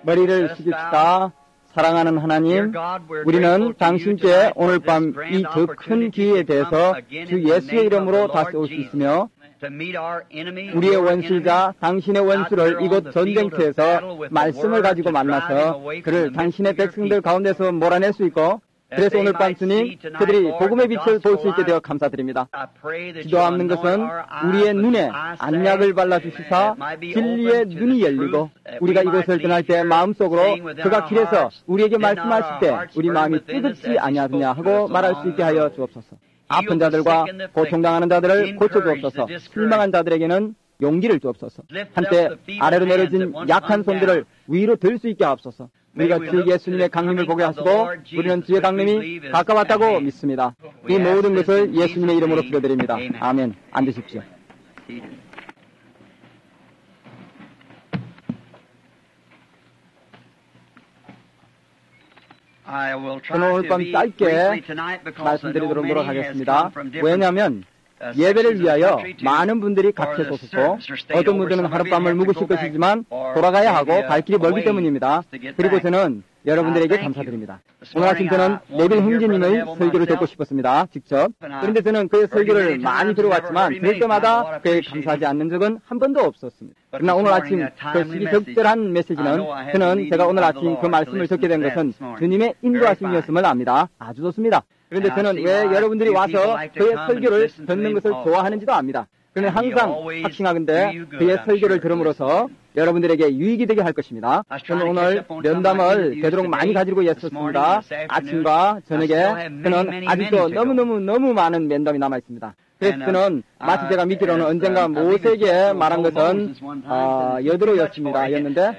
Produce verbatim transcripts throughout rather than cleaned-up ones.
머리를 숙입시다. 사랑하는 하나님, 우리는 당신께 오늘 밤 이 더 큰 기회에 대해서 주 예수의 이름으로 다시 올 수 있으며 우리의 원수자 당신의 원수를 이곳 전쟁터에서 말씀을 가지고 만나서 그를 당신의 백성들 가운데서 몰아낼 수 있고, 그래서 오늘 밤 주님, 그들이 복음의 빛을 볼 수 있게 되어 감사드립니다. 기도하는 것은 우리의 눈에 안약을 발라주시사 진리의 눈이 열리고 우리가 이곳을 떠날 때 마음속으로 그가 길에서 우리에게 말씀하실 때 우리 마음이 뜨겁지 아니하느냐 하고 말할 수 있게 하여 주옵소서. 아픈 자들과 고통당하는 자들을 고쳐주옵소서. 실망한 자들에게는 용기를 주옵소서. 한때 아래로 내려진 약한 손들을 위로 들 수 있게 하옵소서. 우리가 주 예수님의 강림을 보게 하시고 우리는 주의 강림이 가까웠다고 믿습니다. 이 모든 것을 예수님의 이름으로 기도드립니다. 아멘. 앉으십시오. 저는 오늘 밤 짧게 말씀드리도록 노력하겠습니다. 왜냐하면 예배를 위하여 많은 분들이 각처에 솟았고 어떤 분들은 하룻밤을 묵으실 것이지만 돌아가야 하고 갈 길이 멀기 때문입니다. 그리고 저는 여러분들에게 감사드립니다. 오늘 아침 저는 네빌 형제님의 설교를 듣고 싶었습니다. 직접. 그런데 저는 그의 설교를 많이 들어왔지만 들을 때마다 그에 감사하지 않는 적은 한 번도 없었습니다. 그러나 오늘 아침 그 시기적절한 메시지는 저는 제가 오늘 아침 그 말씀을 듣게 된 것은 주님의 인도하심이었음을 압니다. 아주 좋습니다. 그런데 저는 왜 여러분들이 와서 그의 설교를 듣는 것을 좋아하는지도 압니다. 그런데 항상 확신하건대 그의 설교를 들음으로써 여러분들에게 유익이 되게 할 것입니다. 저는 오늘 면담을 되도록 많이 가지고 있었습니다. 아침과 저녁에 저는 아직도 너무너무 너무 많은 면담이 남아있습니다. 그래서 저는 마치 제가 믿기로는 언젠가 모세에게 말한 것은 어, 여드로였습니다. 였는데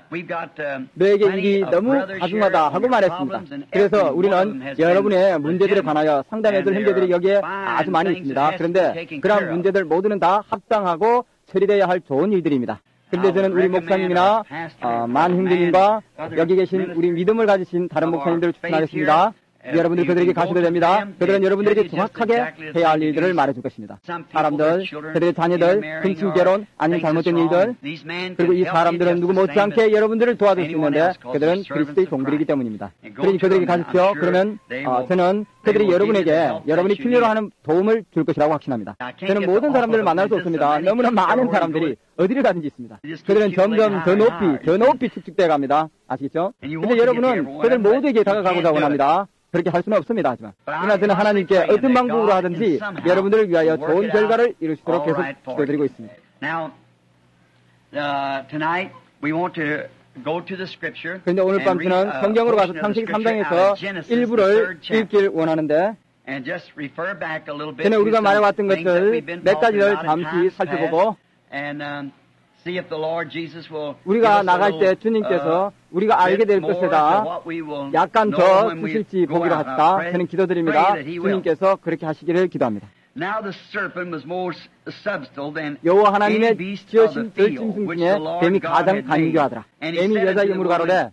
너에게 일이 너무 가중하다 하고 말했습니다. 그래서 우리는 여러분의 문제들에 관하여 상담해줄 형제들이 여기에 아주 많이 있습니다. 그런데 그러한 문제들 모두는 다 합당하고 처리되어야 할 좋은 일들입니다. 그런데 저는 우리 목사님이나 어, 만 형제님과 여기 계신 우리 믿음을 가지신 다른 목사님들을 추천하겠습니다. 여러분들 그들에게 가셔도 됩니다. 그들은 여러분들에게 정확하게 해야 할 일들을 말해줄 것입니다. 사람들, 그들의 자녀들, 금친 결혼, 아니면 잘못된 일들, 그리고 이 사람들은 누구 못지않게 여러분들을 도와줄 수 있는데 그들은 그리스도의 종들이기 때문입니다. 그러니 그들에게 가십시오. 그러면 어, 저는 그들이 여러분에게 여러분이 필요로 하는 도움을 줄 것이라고 확신합니다. 저는 모든 사람들을 만날 수 없습니다. 너무나 많은 사람들이 어디를 가든지 있습니다. 그들은 점점 더 높이, 더 높이 축축되어 갑니다. 아시겠죠? 근데 여러분은 그들 모두에게 다가가고자 원합니다. 그렇게 할 수는 없습니다. 하지만 그러나 저는 하나님께 어떤 방법으로 하든지 여러분들을 위하여 좋은 결과를 이루시도록 계속 기도드리고 있습니다. 그런데 오늘 밤 저는 성경으로 가서 창세기 삼 장에서 일부를 읽길 원하는데 전에 우리가 말해왔던 것들 몇 가지를 잠시 살펴보고 우리가 나갈 때 주님께서 우리가 알게 될 것에다 약간 더 주실지 보기로 합시다. 저는 기도드립니다. 주님께서 그렇게 하시기를 기도합니다. 여호와 하나님의 지으신 들짐승 중에 뱀이 가장 간교하더라. 뱀이 여자의 이름으로 가로되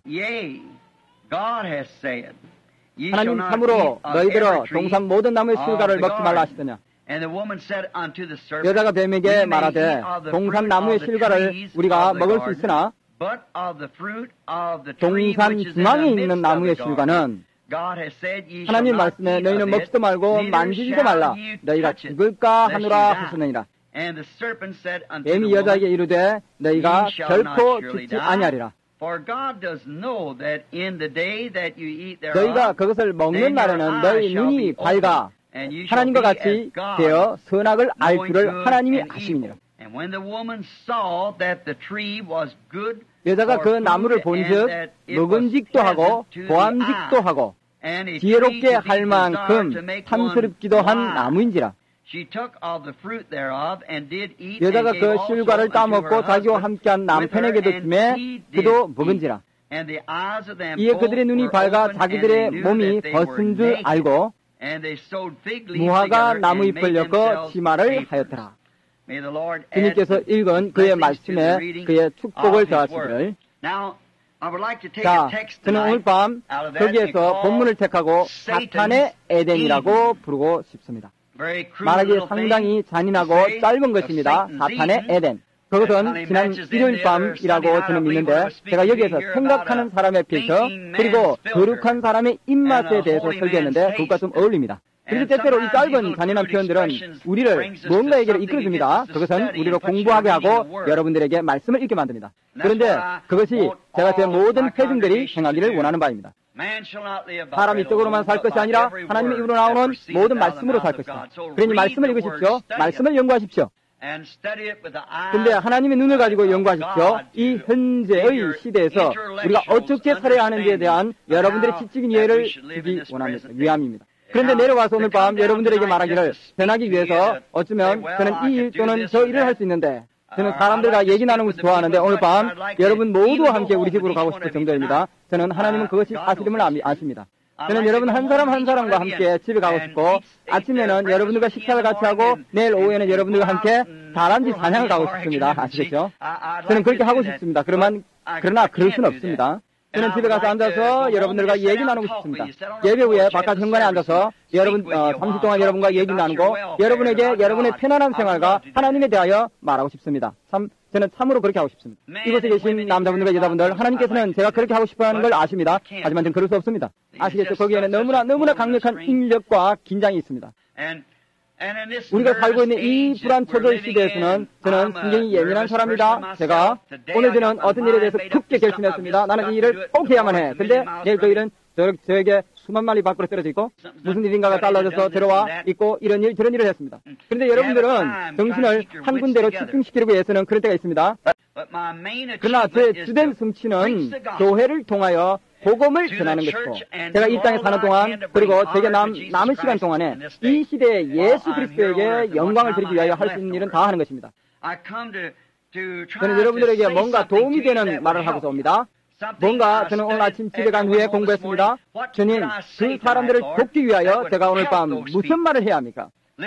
하나님 참으로 너희들어 동산 모든 나무의 실과를 먹지 말라 하시더냐. 여자가 뱀에게 말하되 동산 나무의 실과를 우리가 먹을 수 있으나 동산 중앙에 있는 나무의 실과는 하나님 말씀에 너희는 먹지도 말고 만지지도 말라 너희가 죽을까 하노라 하셨느니라. 뱀이 여자에게 이르되 너희가 결코 죽지 아니하리라. 너희가 그것을 먹는 날에는 너희 눈이 밝아 하나님과 같이 되어 선악을 알 줄을 하나님이 아심이니라. 여자가 그 나무를 본즉 먹음직도 하고 보암직도 하고 지혜롭게 할 만큼 탐스럽기도 한 나무인지라. 여자가 그 실과를 따먹고 자기와 함께한 남편에게도 주매 그도 먹은지라. 이에 그들의 눈이 밝아 자기들의 몸이 벗은 줄 알고 무화과 나무 잎을 엮어 치마를 하였더라. 주님께서 읽은 그의 말씀에 그의 축복을 더하시기를. 자, 저는 오늘 밤 거기에서 본문을 택하고 사탄의 에덴이라고 부르고 싶습니다. 말하기에 상당히 잔인하고 짧은 것입니다. 사탄의 에덴. 그것은 지난 일요일 밤이라고 저는 믿는데 제가 여기에서 생각하는 사람의 필터 그리고 거룩한 사람의 입맛에 대해서 설계했는데 그것과 좀 어울립니다. 그래서 때때로 이 짧은 잔인한 표현들은 우리를 뭔가에게로 이끌어줍니다. 그것은 우리를 공부하게 하고 여러분들에게 말씀을 읽게 만듭니다. 그런데 그것이 제가 제 모든 회중들이 행하기를 원하는 바입니다. 사람이 이쪽으로만 살 것이 아니라 하나님의 입으로 나오는 모든 말씀으로 살 것이다. 그러니 말씀을 읽으십시오. 말씀을 연구하십시오. 근데 하나님의 눈을 가지고 연구하십시오. 이 현재의 시대에서 우리가 어떻게 살아야 하는지에 대한 여러분들의 지적인 이해를 주기 원합니다. 위함입니다. 그런데 내려와서 오늘 밤 여러분들에게 말하기를 변하기 위해서 어쩌면 저는 이 일 또는 저 일을 할 수 있는데 저는 사람들과 얘기 나누는 것을 좋아하는데 오늘 밤 여러분 모두와 함께 우리 집으로 가고 싶을 정도입니다. 저는 하나님은 그것이 사실임을 아십니다. 저는 여러분 한 사람 한 사람과 함께 집에 가고 싶고 아침에는 여러분들과 식사를 같이 하고 내일 오후에는 여러분들과 함께 다람쥐 사냥을 가고 싶습니다. 아시겠죠? 저는 그렇게 하고 싶습니다. 그러면, 그러나 그럴 수는 없습니다. 저는 집에 가서 앉아서 여러분들과 얘기 나누고 싶습니다. 예배 후에 바깥 현관에 앉아서 여러분 어, 잠시 동안 여러분과 얘기 나누고 여러분에게 여러분의 편안한 생활과 하나님에 대하여 말하고 싶습니다. 참 저는 참으로 그렇게 하고 싶습니다. 이곳에 계신 남자분들과 여자분들 하나님께서는 제가 그렇게 하고 싶어하는 걸 아십니다. 하지만 저는 그럴 수 없습니다. 아시겠죠? 거기에는 너무나 너무나 강력한 인력과 긴장이 있습니다. 우리가 살고 있는 이 불안초절 시대에서는 저는 굉장히 예민한 사람입니다. 제가 오늘 저는 어떤 일에 대해서 굳게 결심했습니다. 나는 이 일을 꼭 해야만 해. 근데 내일 그 일은 저, 저에게 수만 마리 밖으로 떨어져 있고 무슨 일인가가 달라져서 들어와 있고 이런 일 저런 일을 했습니다. 그런데 여러분들은 정신을 한 군데로 집중시키기 위해서는 그럴 때가 있습니다. 그러나 제 주된 성취는 교회를 통하여 복음을 전하는 것이고 제가 이 땅에 사는 동안 그리고 제게 남, 남은 시간 동안에 이 시대에 예수 그리스도에게 영광을 드리기 위하여 할 수 있는 일은 다 하는 것입니다. 저는 여러분들에게 뭔가 도움이 되는 말을 하고서 옵니다. 뭔가 저는 오늘 아침 집에 간 후에 공부했습니다. 주님, 그 사람들을 돕기 위하여 제가 오늘 밤 무슨 말을 해야 합니까?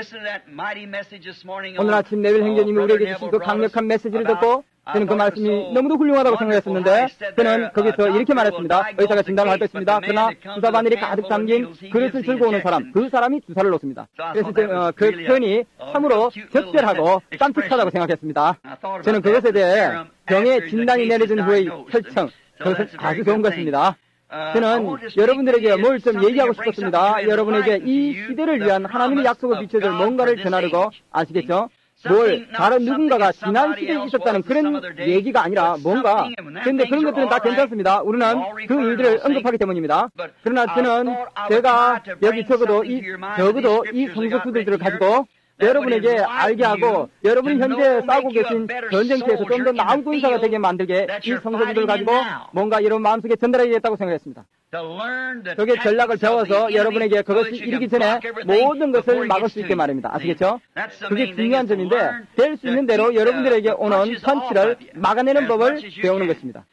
오늘 아침 네빌 행제님이 우리에게 주신 그 강력한 메시지를 듣고 저는 그 말씀이 너무도 훌륭하다고 생각했었는데 저는 거기서 이렇게 말했습니다. 의사가 진단을 할 것입니다. 그러나 주사 바늘이 가득 담긴 그릇을 들고 오는 사람, 그 사람이 주사를 놓습니다. 그래서 어, 그 표현이 참으로 적절하고 깜찍하다고 생각했습니다. 저는 그것에 대해 병의 진단이 내려진 후의 혈청, 그것은 아주 좋은 것입니다. 저는 여러분들에게 뭘 좀 얘기하고 싶었습니다. 여러분에게 이 시대를 위한 하나님의 약속을 비춰줄 뭔가를 전하려고 아시겠죠? 뭘 다른 누군가가 지난 시대에 있었다는 그런 얘기가 아니라 뭔가 그런데 그런 것들은 다 괜찮습니다. 우리는 그 일들을 언급하기 때문입니다. 그러나 저는 제가 여기 적어도 이 적어도 이 성서구들을 가지고 여러분에게 알게 하고 여러분이 현재 싸우고 계신 전쟁터에서 좀 더 나은 군사가 되게 만들게 이 성서들을 가지고 뭔가 여러분 마음속에 전달해야겠다고 생각했습니다. 그게 전략을 배워서 여러분에게 그것이 이르기 전에 모든 것을 막을 수 있게 말입니다. 아시겠죠? 그게 중요한 점인데 될 수 있는 대로 여러분들에게 오는 선치를 막아내는 법을 배우는 것입니다.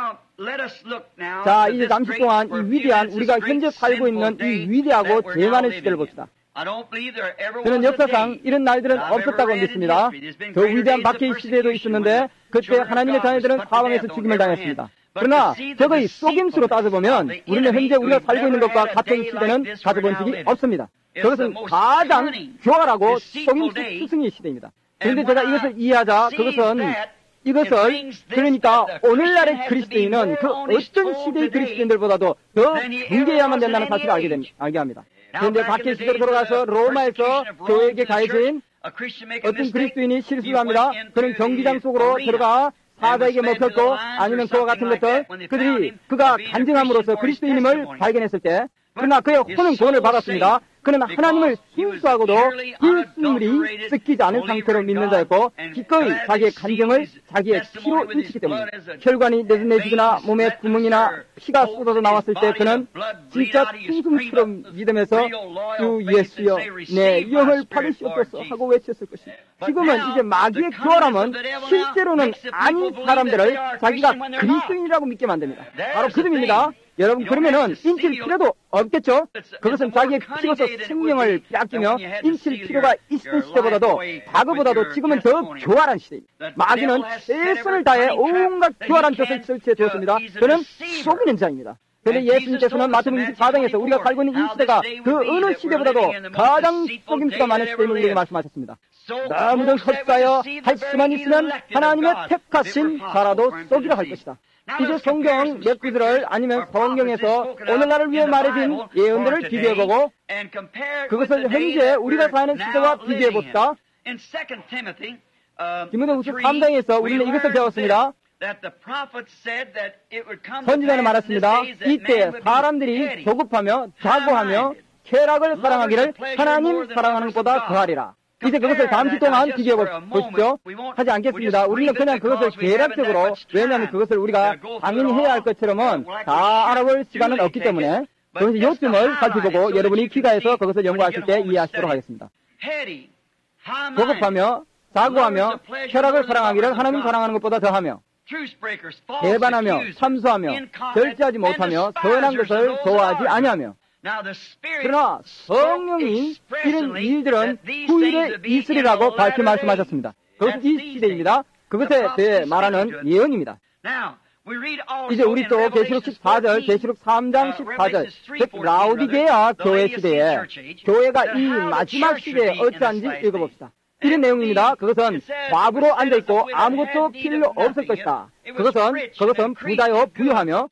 자, 이제 잠시 동안 이 위대한 우리가 현재 살고 있는 이 위대하고 제일 많은 시대를 봅시다. 저는 역사상 이런 날들은 없었다고 믿습니다. 더 위대한 박해의 시대에도 있었는데 그때 하나님의 자녀들은 사방에서 죽임을 당했습니다. 그러나 저거의 속임수로 따져보면 우리는 현재 우리가 살고 있는 것과 같은 시대는 가져본 적이 없습니다. 그것은 가장 교활하고 속임수 스승의 시대입니다. 그런데 제가 이것을 이해하자 그것은 이것을 그러니까 오늘날의 그리스도인은 그 어떤 시대의 그리스도인들보다도 더 붕괴해야만 된다는 사실을 알게, 됩니다, 알게 합니다. 그런데 박해 시대로 돌아가서 로마에서 교회에게 가해진 어떤 그리스도인이 실수를 합니다. 그는 경기장 속으로 들어가 사자에게 먹혔고 아니면 그와 같은 것들 그들이 그가 간증함으로써 그리스도인임을 발견했을 때 그러나 그의 혼은 구원을 받았습니다. 그는 하나님을 순수하고도 불순물이 섞이지 않은 상태로 믿는 자였고 기꺼이 자기의 간증을 자기의 피로 인치기 때문에 혈관이 내진내지거나 몸에 구멍이나 피가 쏟아져 나왔을 때 그는 진짜 충성처럼 믿으면서 주 예수여 내 영을 받으시옵소서 하고 외쳤을 것입니다. 지금은 이제 마귀의 교활함은 실제로는 아닌 사람들을 자기가 그리스도인이라고 믿게 만듭니다. 바로 그 점입니다. 여러분 그러면은 인칠 필요도 없겠죠? 그것은 자기의 피로서 생명을 빼앗기며 인칠 필요가 있을 시대보다도 과거보다도 지금은 더 교활한 시대입니다. 마귀는 최선을 다해 온갖 교활한 것을 설치해 두었습니다. 저는 속이는 자입니다. 그런데 예수님께서는 마태복음 이십사 장에서 우리가 살고 있는 이 시대가 그 어느 시대보다도 가장 속임수가 많은 시대임을 우리에게 말씀하셨습니다. 너무도 헛사여 할 수만 있으면 하나님의 택하신 자라도 썩이라 할 것이다. 이제 성경 몇 구절을 아니면 성경에서 오늘날을 위해 말해진 예언들을 비교해보고 그것을 현재 우리가 사는 시대와 비교해봅시다. 디모데후서 삼 장에서 우리는 이것을 배웠습니다. 선지자는 말했습니다. 이때 사람들이 조급하며 자고하며 쾌락을 사랑하기를 하나님 사랑하는 것보다 더하리라. 이제 그것을 잠시 동안 비교해 보십시오. 하지 않겠습니다. 우리는 그냥 그것을 계략적으로, 왜냐하면 그것을 우리가 당연히 해야 할 것처럼은 다 알아볼 시간은 없기 때문에 그것이 요점을 살펴보고 여러분이 귀가해서 그것을 연구하실 때 이해하시도록 하겠습니다. 조급하며 자고하며 쾌락을 사랑하기를 하나님 사랑하는 것보다 더하며 배반하며 참수하며 절제하지 못하며 선한 것을 좋아하지 아니하며. 그러나 성령이 이런 일들은 후일에 있으리라고 밝히 말씀하셨습니다. 그것은 이 시대입니다. 그것에 대해 말하는 예언입니다. 이제 우리 또 계시록 십사 절, 계시록 삼 장 십사 절, 즉 라오디게아 교회 시대에 교회가 이 마지막 시대에 어찌한지 읽어봅시다. 이런 내용입니다. 그것은 과부로 앉아있고 아무것도 필요 없을 것이다. 그것은, 그것은 부자요 부유하며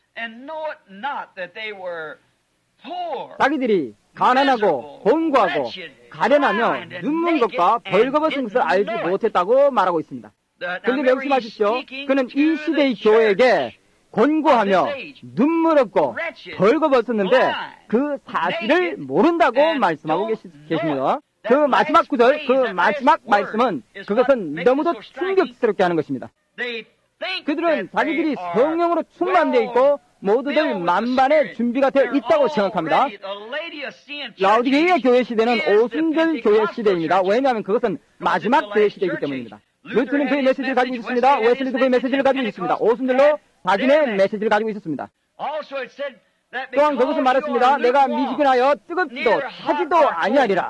자기들이 가난하고 곤고하고 가련하며 눈먼 것과 벌거벗은 것을 알지 못했다고 말하고 있습니다. 그런데 명심하십시오. 그는 이 시대의 교회에게 곤고하며 눈물없고 벌거벗었는데 그 사실을 모른다고 말씀하고 계십니다. 그 마지막 구절, 그 마지막 말씀은 그것은 너무도 충격스럽게 하는 것입니다. 그들은 자기들이 성령으로 충만되어 있고 모두들 만반의 준비가 되어 있다고 생각합니다. 라오디게아 교회 시대는 오순절 교회 시대입니다. 왜냐하면 그것은 마지막 교회 시대이기 때문입니다. 루트는 그의 메시지를 가지고 있었습니다. 웨슬리도 그의 메시지를 가지고 있었습니다. 오순절로 자기네 메시지를 가지고 있었습니다. 또한 그것을 말했습니다. 내가 미지근하여 뜨겁지도 타지도 아니하리라.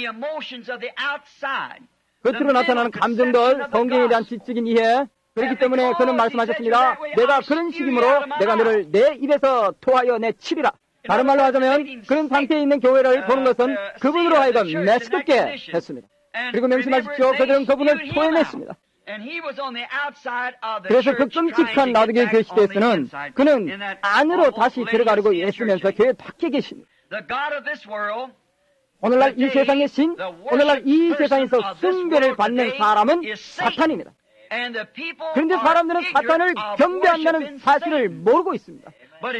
겉으로 나타나는 감정들, 성경에 대한 지적인 이해, 그렇기 때문에 그는 말씀하셨습니다. 내가 그런 식이므로 내가 너를 내 입에서 토하여 내치리라. 다른 말로 하자면 그런 상태에 있는 교회를 보는 것은 그분으로 하여금 메스껍게 했습니다. 그리고 명심하십시오. 그들은 그분을 토해냈습니다. 그래서 그 끔찍한 라오디게아 교회 시대에서는 그는 안으로 다시 들어가려고 애쓰면서 교회 밖에 계십니다. 오늘날 이 세상의 신, 오늘날 이 세상에서 숭배를 받는 사람은 사탄입니다. 그런데 사람들은 사탄을 경배한다는 사실을 모르고 있습니다.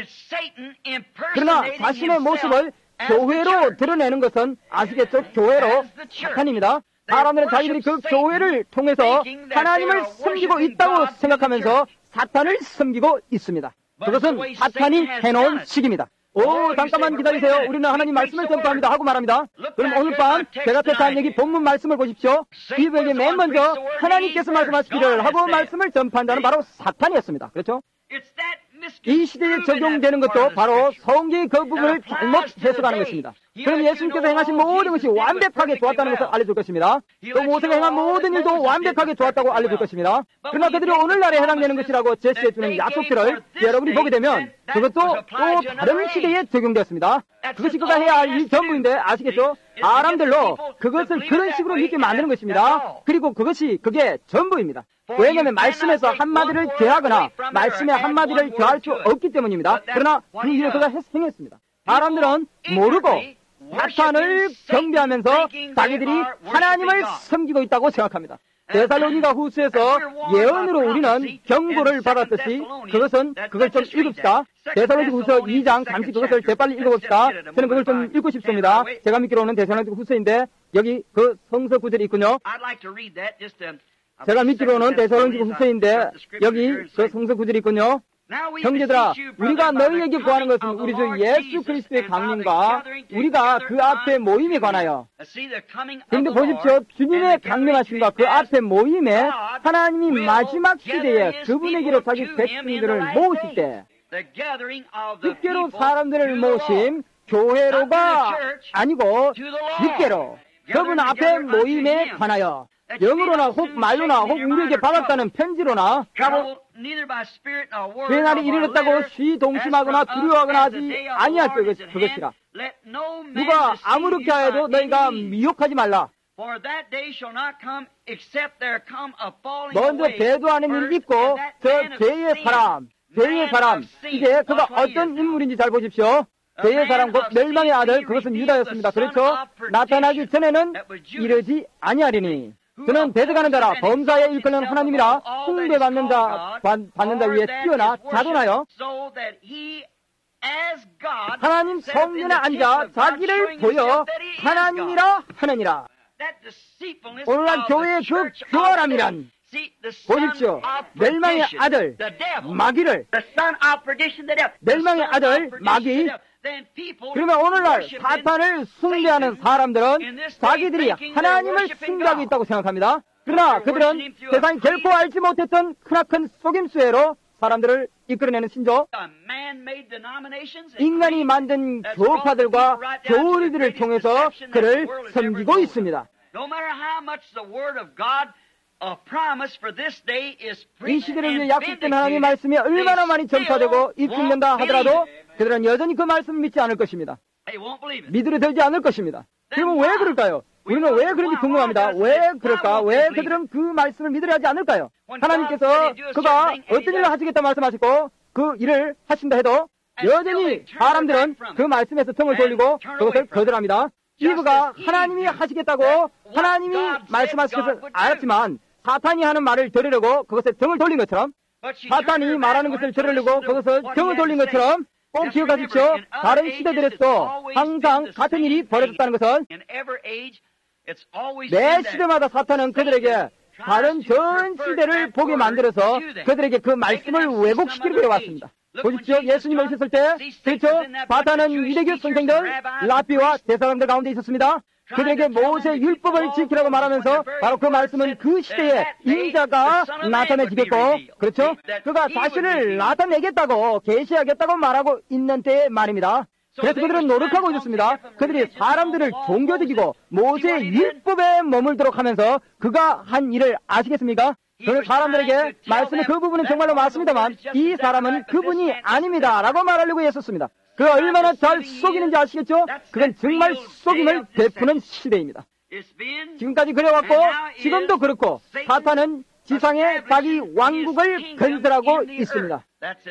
그러나 자신의 모습을 교회로 드러내는 것은 아시겠죠? 교회로 사탄입니다. 사람들은 자기들이 그 교회를 통해서 하나님을 섬기고 있다고 생각하면서 사탄을 섬기고 있습니다. 그것은 사탄이 해놓은 식입니다. 오, 잠깐만 기다리세요. 우리는 하나님 말씀을 전파합니다 하고 말합니다. 그럼 오늘 밤 제가 택한 여기 본문 말씀을 보십시오. 이분에게 맨 먼저 하나님께서 말씀하시기를 하고 말씀을 전파한다는 바로 사탄이었습니다. 그렇죠? 이 시대에 적용되는 것도 바로 성경의 그 부분을 잘못 해석하는 것입니다. 그럼 예수님께서 행하신 모든 것이 완벽하게 좋았다는 것을 알려줄 것입니다. 또 모세가 행한 모든 일도 완벽하게 좋았다고 알려줄 것입니다. 그러나 그들이 오늘날에 해당되는 것이라고 제시해주는 약속들을 여러분이 보게 되면 그것도 또 다른 시대에 적용되었습니다. 그것이 그가 해야 할 일 전부인데 아시겠죠? 사람들로 그것을 그런 식으로 믿게 만드는 것입니다. 그리고 그것이 그게 전부입니다. 왜냐하면 말씀에서 한마디를 더하거나 말씀에 한마디를 더할 수 없기 때문입니다. 그러나 그 일을 그가 행했습니다. 사람들은 모르고 사탄을 경배하면서 자기들이 하나님을 섬기고 있다고 생각합니다. 데살로니가 후서에서 예언으로 우리는 경고를 받았듯이 그것은 그걸 좀 읽읍시다. 데살로니가 후서 이 장 잠시 그것을 재빨리 읽어봅시다. 저는 그걸 좀 읽고 싶습니다. 제가 믿기로는 데살로니가 후서인데 여기 그 성서 구절이 있군요. 제가 믿기로는 데살로니가 후서인데 여기 그 성서 구절이 있군요. 형제들아, 우리가 너희에게 구하는 것은 우리 주 예수 그리스도의 강림과 우리가 그 앞에 모임에 관하여. 그런데 보십시오. 주님의 강림하심과 그 앞에 모임에 하나님이 마지막 시대에 그분에게로 자기 백성들을 모으실 때 집계로 사람들을 모심, 교회로가 아니고 집계로 그분 앞에 모임에 관하여. 영으로나 혹 말로나 혹 우리에게 받았다는 편지로나 그 날이 이르렀다고 쉬동심하거나 두려워하거나 하지 아니할 그것이라. 누가 아무렇게 하여도 너희가 미혹하지 말라. 먼저 배도하는 일이 있고 저 죄의 사람, 죄의 사람, 이제 그가 어떤 인물인지 잘 보십시오. 죄의 사람 곧 멸망의 아들, 그것은 유다였습니다. 그렇죠? 나타나기 전에는 이르지 아니하리니 그는 대적하는 자라 범사에 일컬는 하나님이라 숭배받는 자, 받는 자 위에 뛰어나 자존하여 하나님 성전에 앉아 자기를 보여 하나님이라 하느니라. 오늘날 교회의 그 교활함이란 보십시오. 멸망의 아들 마귀를, 멸망의 아들 마귀. 그러면 오늘날 사탄을 숭배하는 사람들은 자기들이 하나님을 숭배하고 있다고 생각합니다. 그러나 그들은 세상이 결코 알지 못했던 크나큰 속임수회로 사람들을 이끌어내는 신조, 인간이 만든 교파들과 교리들을 통해서 그를 섬기고 있습니다. 이 시대를 위해 약속된 하나님의 말씀이 얼마나 많이 전파되고 입증된다 하더라도 그들은 여전히 그 말씀을 믿지 않을 것입니다. 믿으려 들지 않을 것입니다. 그러면 왜 그럴까요? 우리는 왜 그런지 궁금합니다. 왜 그럴까? 왜 그들은 그 말씀을 믿으려 하지 않을까요? 하나님께서 그가 어떤 일을 하시겠다 말씀하시고 그 일을 하신다 해도 여전히 사람들은 그 말씀에서 등을 돌리고 그것을 거절합니다. 이브가 하나님이 하시겠다고 하나님이 말씀하신 것을 알았지만 사탄이 하는 말을 들으려고 그것에 등을 돌린 것처럼, 사탄이 말하는 것을 들으려고 그것을 등을 돌린 것처럼 꼭 기억하십시오. 다른 시대들에서도 항상 같은 일이 벌어졌다는 것은 매 시대마다 사탄은 그들에게 다른 전 시대를 보게 만들어서 그들에게 그 말씀을 왜곡시키려고 해왔습니다. 보십시오. 예수님을 오셨을 때, 그렇죠? 사탄은 유대교 선생들, 랍비와 대사람들 가운데 있었습니다. 그들에게 모세 율법을 지키라고 말하면서 바로 그 말씀은 그 시대에 인자가 나타내지겠고, 그렇죠? 그가 자신을 나타내겠다고, 계시하겠다고 말하고 있는 때의 말입니다. 그래서 그들은 노력하고 있었습니다. 그들이 사람들을 종교적이고 모세의 율법에 머물도록 하면서 그가 한 일을 아시겠습니까? 저는 사람들에게 말씀의 그 부분은 정말로 맞습니다만 이 사람은 그분이 아닙니다 라고 말하려고 했었습니다. 그 얼마나 잘 속이는지 아시겠죠? 그건 정말 속임을 베푸는 시대입니다. 지금까지 그래왔고 지금도 그렇고 사탄은 지상에 자기 왕국을 건설하고 있습니다.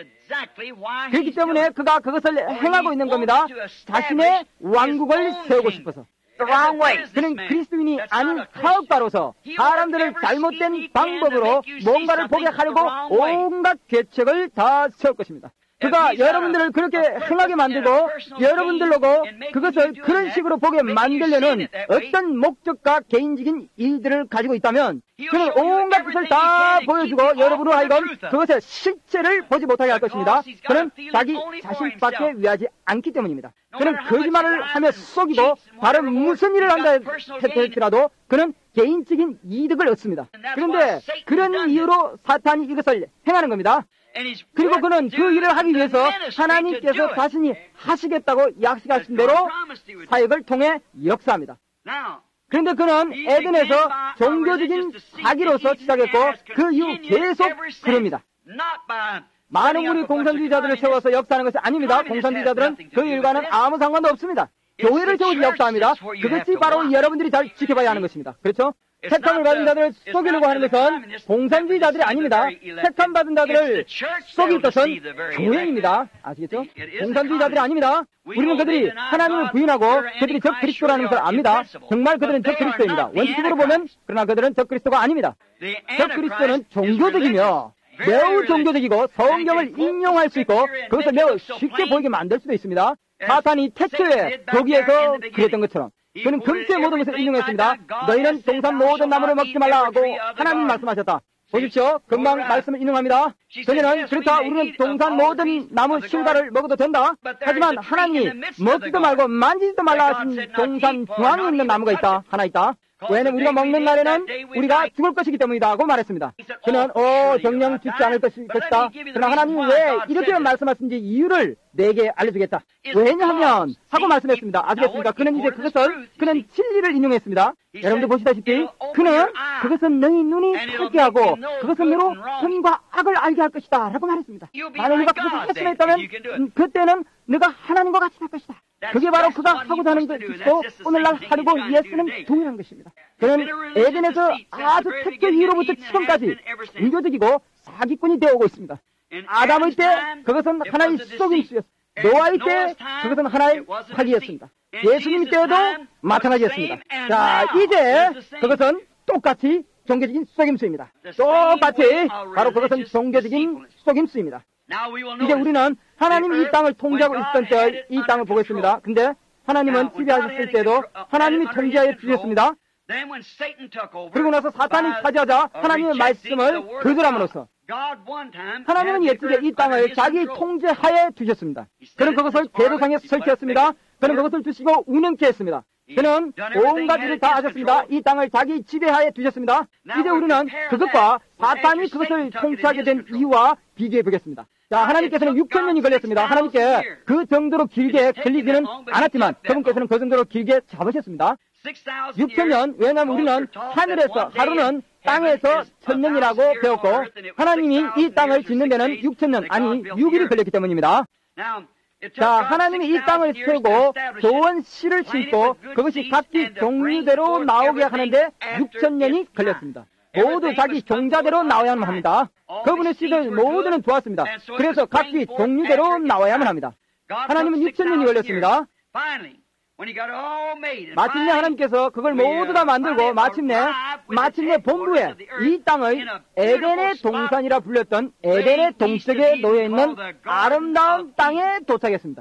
그렇기 때문에 그가 그것을 행하고 있는 겁니다. 자신의 왕국을 세우고 싶어서. 그는 그리스도인이 아닌 사업가로서 사람들을 잘못된 방법으로 뭔가를 보게 하려고 온갖 계책을 다 세울 것입니다. 그가 여러분들을 그렇게 행하게 만들고 여러분들로고 그것을 그런 식으로 보게 만들려는 어떤 목적과 개인적인 일들을 가지고 있다면 그는 온갖 것을 다 보여주고 여러분으로 하여금 그것의 실체를 보지 못하게 할 것입니다. 그는 자기 자신밖에 위하지 않기 때문입니다. 그는 거짓말을 하며 속이고 다른 무슨 일을 한다 할지라도 그는 개인적인 이득을 얻습니다. 그런데 그런 이유로 사탄이 이것을 행하는 겁니다. 그리고 그는 그 일을 하기 위해서 하나님께서 자신이 하시겠다고 약속하신 대로 사역을 통해 역사합니다. 그런데 그는 에덴에서 종교적인 사기로서 시작했고 그 이후 계속 그럽니다. 많은 우리 공산주의자들을 세워서 역사하는 것이 아닙니다. 공산주의자들은 그 일과는 아무 상관도 없습니다. 교회를 세우지 역사합니다. 그것이 바로 여러분들이 잘 지켜봐야 하는 것입니다. 그렇죠? 택함을 받은 자들을 속이려고 하는 것은 공산주의자들이 아닙니다. 택함 받은 자들을 속일 것은 교회입니다. 아시겠죠? 공산주의자들이 아닙니다. 우리는 그들이 하나님을 부인하고 그들이 적 그리스도라는 것을 압니다. 정말 그들은 적 그리스도입니다. 원칙으로 보면 그러나 그들은 적 그리스도가 아닙니다. 적 그리스도는 종교적이며 매우 종교적이고 성경을 인용할 수 있고 그것을 매우 쉽게 보이게 만들 수도 있습니다. 사탄이 태초에 거기에서 그랬던 것처럼 그는 금세 모든 것을 인용했습니다. 너희는 동산 모든 나무를 먹지 말라고 하나님 말씀하셨다. 보십시오. 금방 말씀을 인용합니다. 그녀는 그렇다. 우리는 동산 모든 나무 실과를 먹어도 된다. 하지만 하나님 먹지도 말고 만지지도 말라 하신 동산 중앙에 있는 나무가 있다. 하나 있다. 왜냐면 우리가 먹는 날에는 우리가 죽을 것이기 때문이다 하고 말했습니다. 그는 어 정령 죽지 않을 것이, 것이다. 그러나 하나님이 왜 이렇게 말씀하신지 이유를 내게 알려주겠다. 왜냐하면 하고 말씀했습니다. 아시겠습니까? 그는 이제 그것을 그는 진리를 인용했습니다. 여러분들 보시다시피 그는 그것은 너희 눈이 밝게 하고 그것은 너로 선과 악을 알게 할 것이다 라고 말했습니다. 만약 네가 그것을 했으면 했다면 음, 그때는 네가 하나님과 같이 될 것이다. 그게 바로 그가 하고자 하는 것이고 오늘날 하려고 예수는 동일한 것입니다. 그는 에덴에서 아주 태초 이후로부터 지금까지 불교적이고 사기꾼이 되어오고 있습니다. 아담의 때 그것은 하나의 속임수였습니다. 노아의 때 그것은 하나의 사기였습니다. 예수님 때에도 마찬가지였습니다. 자, 이제 그것은 똑같이 종교적인 속임수입니다. 똑같이 바로 그것은 종교적인 속임수입니다. 이제 우리는 하나님이 이 땅을 통제하고 있었던 때의 이 땅을 보고 있습니다. 근데 하나님은 지배하셨을 때도 하나님이 통제하여 주셨습니다. 그리고 나서 사탄이 차지하자 하나님의 말씀을 거절함으로써 하나님은 옛적에 이 땅을 자기 통제하에 두셨습니다. 그는 그것을 대도상에 설치했습니다. 그는 그것을 두시고 운영케 했습니다. 그는 온갖 일을 다 하셨습니다. 이 땅을 자기 지배하에 두셨습니다. 이제 우리는 그것과 사탄이 그것을 통치하게 된 이유와 비교해 보겠습니다. 자, 하나님께서는 육천 년이 걸렸습니다. 하나님께 그 정도로 길게 걸리지는 않았지만 그분께서는 그 정도로 길게 잡으셨습니다. 육천 년, 왜냐하면 우리는 하늘에서, 하루는 땅에서 천 년이라고 배웠고 하나님이 이 땅을 짓는 데는 육천 년, 아니 육 일이 걸렸기 때문입니다. 자, 하나님이 이 땅을 세우고 좋은 씨를 심고 그것이 각기 종류대로 나오게 하는데 육천 년이 걸렸습니다. 모두 자기 종자대로 나와야만 합니다. 그분의 씨들 모두는 좋았습니다. 그래서 각기 종류대로 나와야만 합니다. 하나님은 육천 년이 걸렸습니다. 마침내 하나님께서 그걸 모두 다 만들고 마침내 마침내 본부에 이 땅을 에덴의 동산이라 불렸던 에덴의 동쪽에 놓여있는 아름다운 땅에 도착했습니다.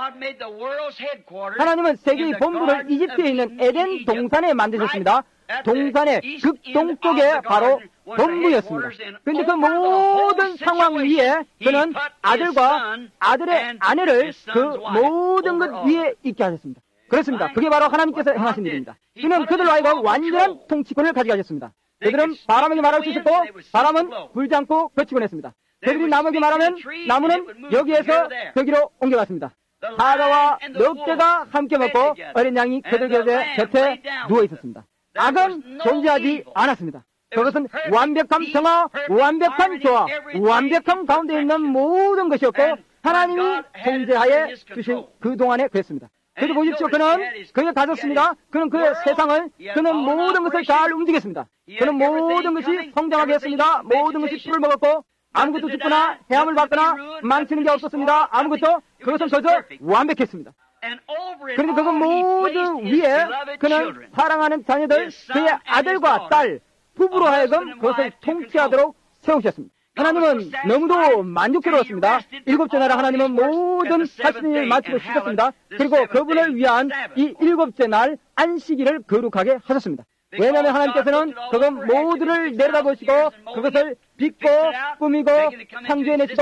하나님은 세계의 본부를 이집트에 있는 에덴 동산에 만드셨습니다. 동산의 극동쪽에 바로 본부였습니다. 그런데 그 모든 상황 위에 그는 아들과 아들의 아내를 그 모든 것 위에 있게 하셨습니다. 그렇습니다. 그게 바로 하나님께서 행하신 일입니다. 그는 그들로 하여금 완전한 통치권을 가져가셨습니다. 그들은 바람에게 말할 수 있었고 바람은 불지 않고 거치곤 했습니다. 그들이 나무에게 말하면 나무는 여기에서 저기로 옮겨갔습니다. 사자와 늑대가 함께 먹고 어린 양이 그들 곁에, 곁에 누워 있었습니다. 악은 존재하지 않았습니다. 그것은 완벽한 평화, 완벽한 조화, 완벽한 가운데 있는 모든 것이었고 하나님이 통제하에 주신 그동안에 그랬습니다. 그래도 보십시오. 그는 그가 가졌습니다. 그는 그의 세상을, 그는 모든 것을 잘 움직였습니다. 그는 모든 것이 성장하게 했습니다. 모든 것이 풀을 먹었고 아무것도 죽거나 해함을 받거나 망치는 게 없었습니다. 아무것도 그것은 그저 완벽했습니다. 그런데 그것 모두 위에 그는 사랑하는 자녀들, 그의 아들과 딸, 부부로 하여금 그것을 통치하도록 세우셨습니다. 하나님은 너무도 만족스러웠습니다. 일곱째 날 하나님은 모든 하시는 일을 마치고 쉬셨습니다. 그리고 그분을 위한 이 일곱째 날 안식일을 거룩하게 하셨습니다. 왜냐하면 하나님께서는 그것 모두를 내려다보시고 그것을 빚고 꾸미고 창조해내시고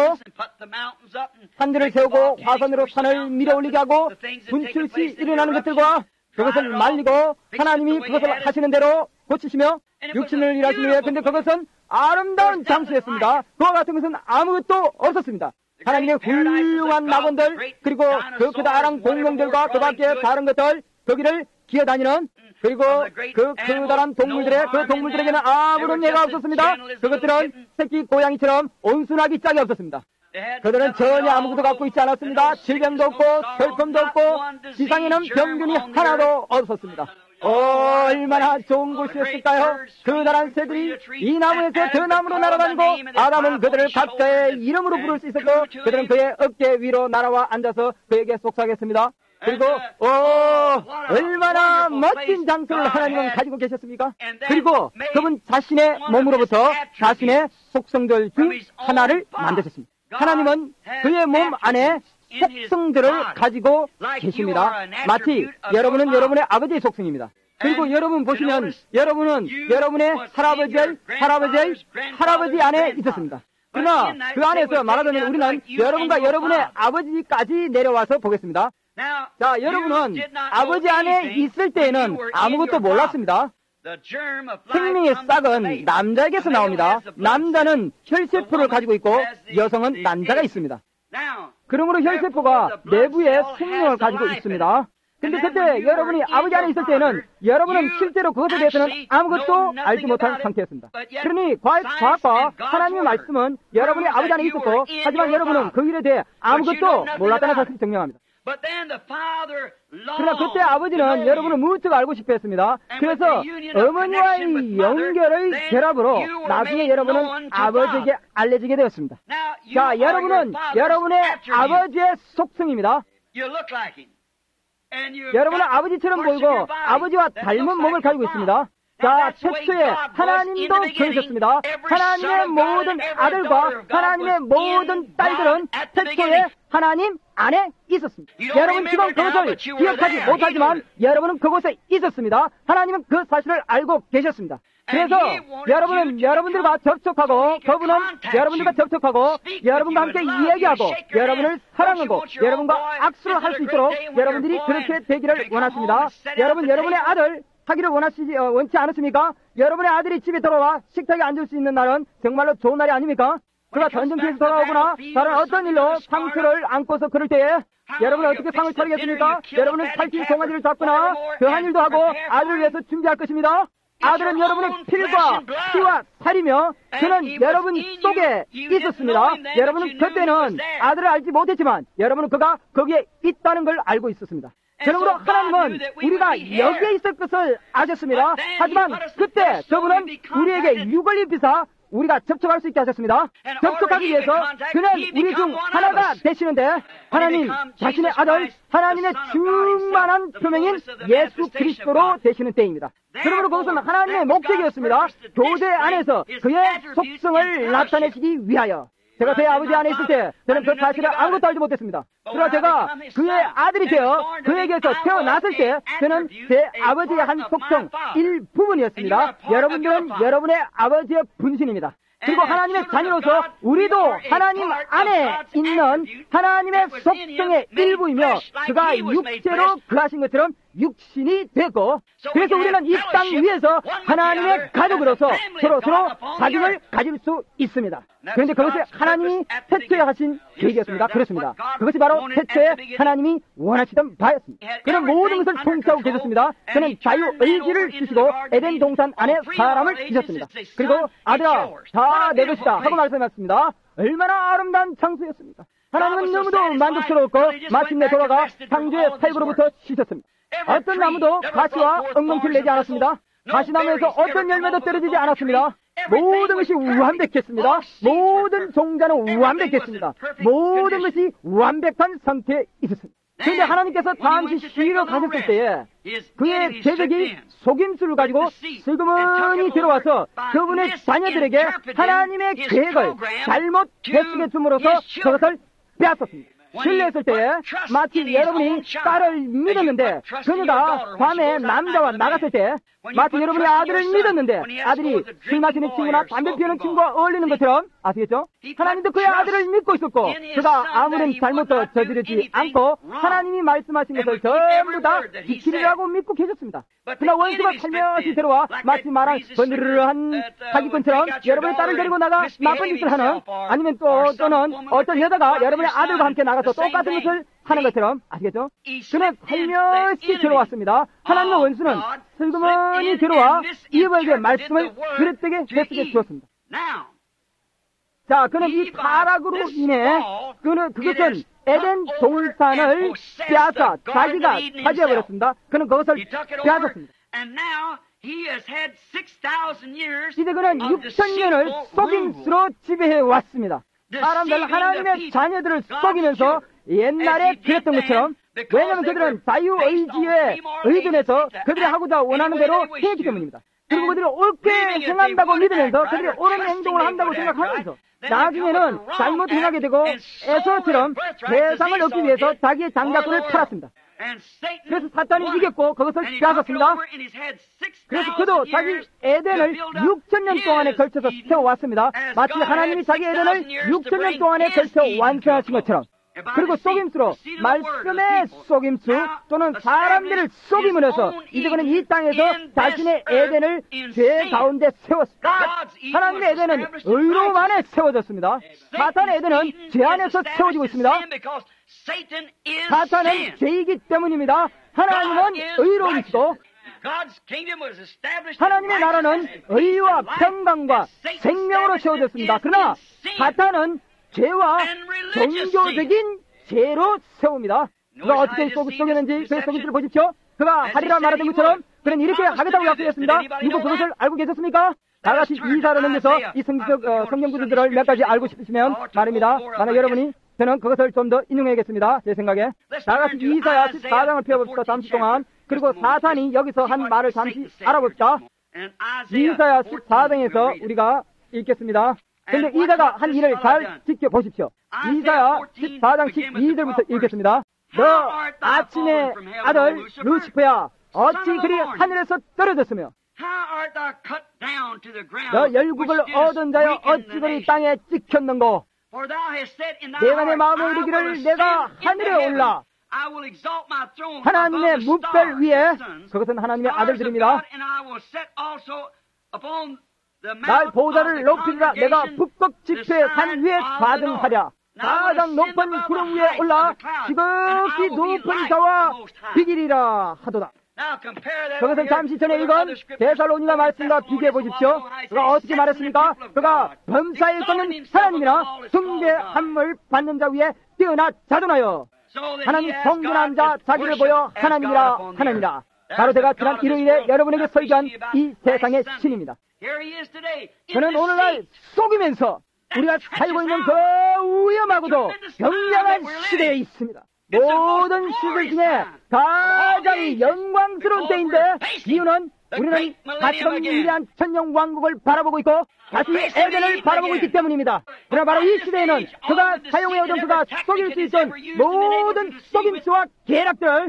산들을 세우고 화산으로 산을 밀어올리게 하고 분출시 일어나는 것들과 그것을 말리고 하나님이 그것을 하시는 대로 고치시며 육신을 일하시는 후에 근데 그것은 아름다운 장수였습니다. 그와 같은 것은 아무것도 없었습니다. 하나님의 훌륭한 낙원들 그리고 그 크다란 공룡들과 그 밖에 다른 것들 거기를 기어다니는 그리고 그 크다란 동물들의 그 동물들에게는 아무런 예가 없었습니다. 그것들은 새끼 고양이처럼 온순하기 짝이 없었습니다. 그들은 전혀 아무것도 갖고 있지 않았습니다. 질병도 없고 슬픔도 없고 지상에는 병균이 하나도 없었습니다. 얼마나 좋은 곳이었을까요? 그다란 새들이 이 나무에서 저 나무로 날아다니고 아담은 그들을 각자의 이름으로 부를 수 있었고 그들은 그의 어깨 위로 날아와 앉아서 그에게 속삭였습니다. 그리고 오 얼마나 멋진 장소를 하나님은 가지고 계셨습니까? 그리고 그분 자신의 몸으로부터 자신의 속성들 중 하나를 만드셨습니다. 하나님은 그의 몸 안에 속성들을 가지고 계십니다. 마치 여러분은 여러분의 아버지의 속성입니다. 그리고 여러분 보시면 여러분은 여러분의 할아버지의 할아버지의 할아버지 안에 있었습니다. 그러나 그 안에서 말하자면 우리는 여러분과 여러분의 아버지까지 내려와서 보겠습니다. 자, 여러분은 아버지 안에 있을 때에는 아무것도 몰랐습니다. 생명의 싹은 남자에게서 나옵니다. 남자는 혈세포를 가지고 있고 여성은 난자가 있습니다. 그러므로 혈세포가 내부에 생명을 가지고 있습니다. 근데 그때 여러분이 아버지 안에 있을 때는 여러분은 실제로 그것에 대해서는 아무것도 알지 못한 상태였습니다. 그러니 과학과 하나님의 말씀은 여러분이 아버지 안에 있었고, 하지만 여러분은 그 일에 대해 아무것도 몰랐다는 사실을 증명합니다. 그러나 그때 아버지는 여러분을 무척 알고 싶어 했습니다. 그래서 어머니와의 연결의 결합으로 나중에 여러분은 아버지에게 알려지게 되었습니다. 자, 여러분은 여러분의 아버지의 속성입니다. 여러분은 아버지처럼 보이고 아버지와 닮은 몸을 가지고 있습니다. 자, 태초에 하나님도 그러셨습니다. 하나님의 모든 아들과 하나님의 모든 딸들은 태초에 하나님 안에 있었습니다. 여러분 지금 그것을 기억하지 못하지만 여러분은 그곳에 있었습니다. 하나님은 그 사실을 알고 계셨습니다. 그래서 여러분은 여러분들과 접촉하고, 그분은 여러분들과 접촉하고, 여러분과 함께 이야기하고, 여러분을 사랑하고, 여러분과 악수를 할 수 있도록 여러분들이 그렇게 되기를 원하십니다. 여러분, 여러분의 아들 하기를 원하시지, 어, 원치 않으십니까? 여러분의 아들이 집에 돌아와 식탁에 앉을 수 있는 날은 정말로 좋은 날이 아닙니까? 그가 전쟁터에서 돌아오거나 다른 어떤 일로 상처를 안고서 그럴 때에 여러분은 어떻게 상을 차리겠습니까? 여러분은 살찐 송아지를 잡거나 그한 일도 하고 아들을 위해서 준비할 것입니다. 아들은 여러분의 필과 피와 살이며 그는 여러분 속에 있었습니다. 여러분은 그때는 아들을 알지 못했지만 여러분은 그가 거기에 있다는 걸 알고 있었습니다. 그러므로 하나님은 우리가 여기에 있을 것을 아셨습니다. 하지만 그때 저분은 우리에게 육을 입히사 우리가 접촉할 수 있게 하셨습니다. 접촉하기 위해서 그는 우리 중 하나가 되시는데 하나님 자신의 아들, 하나님의 충만한 표명인 예수 그리스도로 되시는 때입니다. 그러므로 그것은 하나님의 목적이었습니다. 교제 안에서 그의 속성을 나타내시기 위하여. 제가 제 아버지 안에 있을 때 저는 그 사실을 아무것도 알지 못했습니다. 그러나 제가 그의 아들이 되어 그에게서 태어났을 때 저는 제 아버지의 한 속성 일부분이었습니다. 여러분들은 여러분의 아버지의 분신입니다. 그리고 하나님의 자녀로서 우리도 하나님 안에 있는 하나님의 속성의 일부이며 그가 육체로 그하신 것처럼 육신이 되고, 그래서 우리는 이 땅 위에서 하나님의 가족으로서 서로 서로 사귐을 가질 수 있습니다. 그런데 그것이 하나님이 태초에 하신 계획이었습니다. 그렇습니다. 그것이 바로 태초에 하나님이 원하시던 바였습니다. 그는 모든 것을 통치하고 계셨습니다. 그는 자유의지를 주시고 에덴 동산 안에 사람을 주셨습니다. 그리고 아들아 다 내 것이다 하고 말씀하셨습니다. 얼마나 아름다운 장소였습니까? 하나님은 너무도 만족스러웠고 마침내 돌아가 창조의 살구로부터 씻었습니다. 어떤 나무도 가시와 엉겅퀴를 내지 않았습니다. 가시나무에서 어떤 열매도 떨어지지 않았습니다. 모든 것이 완벽했습니다. 모든 종자는 완벽했습니다. 모든 것이 완벽한 상태에 있었습니다. 그런데 하나님께서 잠시 쉬러 가셨을 때에 그의 제적이 속임수를 가지고 슬그머니 들어와서 그분의 자녀들에게 하나님의 계획을 잘못 해석해 줌으로써 그것을 빼앗았습니다. 신뢰했을 때에 마치 여러분이 딸을 믿었는데 그녀가 밤에 남자와 나갔을 때 마치 여러분이 아들을 믿었는데 아들이 술 마시는 친구나 담배 피우는 친구와 어울리는 것처럼, 아시겠죠? 하나님도 그의 아들을 믿고 있었고 그가 아무런 잘못도 저지르지 않고 하나님이 말씀하신 것을 전부 다 지키리라고 믿고 계셨습니다. 그러나 원수가 살며시 들어와 마치 말한 번드르르한 사기꾼처럼 여러분의 딸을 데리고 나가 나쁜 짓을 하는, 아니면 또 또는 어떤 여자가 여러분의 아들과 함께 나가서 똑같은 것을 하는 것처럼, 아시겠죠? 그는 살며시 들어왔습니다. 하나님의 원수는 슬그머니 들어와 이브에게 말씀을 그릇되게 해석해 주었습니다. 자, 그는 이 타락으로 인해 그는 그것은 에덴 동산을 빼앗아 자기가 차지해버렸습니다. 그는 그것을 빼앗았습니다. 이제 그는 육천 년을 속임수로 지배해 왔습니다. 사람들, 하나님의 자녀들을 속이면서 옛날에 그랬던 것처럼, 왜냐하면 그들은 자유의지에 의존해서 그들이 하고자 원하는 대로 했기 때문입니다. 그리고 그들이 옳게 행한다고 믿으면서 그들이 옳은 행동을 한다고 생각하면서 나중에는 잘못 행하게 되고 에서처럼 세상을 얻기 위해서 자기의 장자권을 팔았습니다. 그래서 사탄이 이겼고 그것을 빼앗았습니다. 그래서 그도 자기 에덴을 육천 년 동안에 걸쳐서 세워왔습니다. 마치 하나님이 자기 에덴을 육천 년 동안에 걸쳐 완성하신 것처럼. 그리고 속임수로 말씀의 속임수 또는 사람들을 속임으로 해서 이제 그는 이 땅에서 자신의 에덴을 죄 가운데 세웠습니다. 하나님의 에덴은 의로움 안에 세워졌습니다. 사탄의 에덴은 죄 안에서 세워지고 있습니다. 사탄은 죄이기 때문입니다. 하나님은 의로우시고 하나님의 나라는 의와 평강과 생명으로 세워졌습니다. 그러나 사탄은 죄와 종교적인 죄로 세웁니다. 그가 어떻게 속였는지 그 속임수를 보십시오. 그가 하리라 말하던 것처럼 그는 이렇게 하겠다고 약속했습니다. 누구 그것을 알고 계셨습니까? 다 같이 이사를 넘겨서 이 성경, 어, 성경 구절들을 몇 가지 알고 싶으시면 말입니다. 만약 여러분이 저는 그것을 좀 더 인용해야겠습니다. 제 생각에. 다 같이 이사야 십사 장을 펴봅시다. 잠시 동안. 그리고 사탄이 여기서 한 말을 잠시 알아봅시다. 이사야 십사 장에서 우리가 읽겠습니다. 그런데 이사가 한 일을 잘 지켜보십시오. 이사야 십사 장 십이 절부터 읽겠습니다. 너 아침의 아들 루시퍼야, 어찌 그리 하늘에서 떨어졌으며 너 열국을 얻은 자여 어찌 그리 땅에 찍혔는고. 내가 내 마음에 이르기를 내가 하늘에 올라 하나님의 뭇별 위에, 그것은 하나님의 아들들입니다. 날 보좌를 높이리라. 내가 북극 지폐 산 위에 좌등하랴. 가장 높은 구름 위에 올라 지극히 높은 자와 비기리라 하도다. 그것을 잠시 전에 읽은 데살로니가 말씀과 비교해 보십시오. 그가 어떻게 말했습니까? 그가 범사에 있는 하나님이나 숭배함을 받는 자 위에 뛰어나 자존하여 하나님 성전한 자 자기를 보여 하나님이라 하나님이라. 바로 제가 지난 일요일에 여러분에게 설교한 이 세상의 신입니다. 저는 오늘날 속이면서 우리가 살고 있는 그 위험하고도 굉장한 시대에 있습니다. 모든 시들 중에 가장 영광스러운 때인데, 이유는 우리는 가치가 위대한 천년왕국을 바라보고 있고 다시 에덴을 바라보고 있기 때문입니다. 그러나 바로 이 시대에는 그가 사용해오던 그가 속일 수 있던 모든 속임수와 계략들을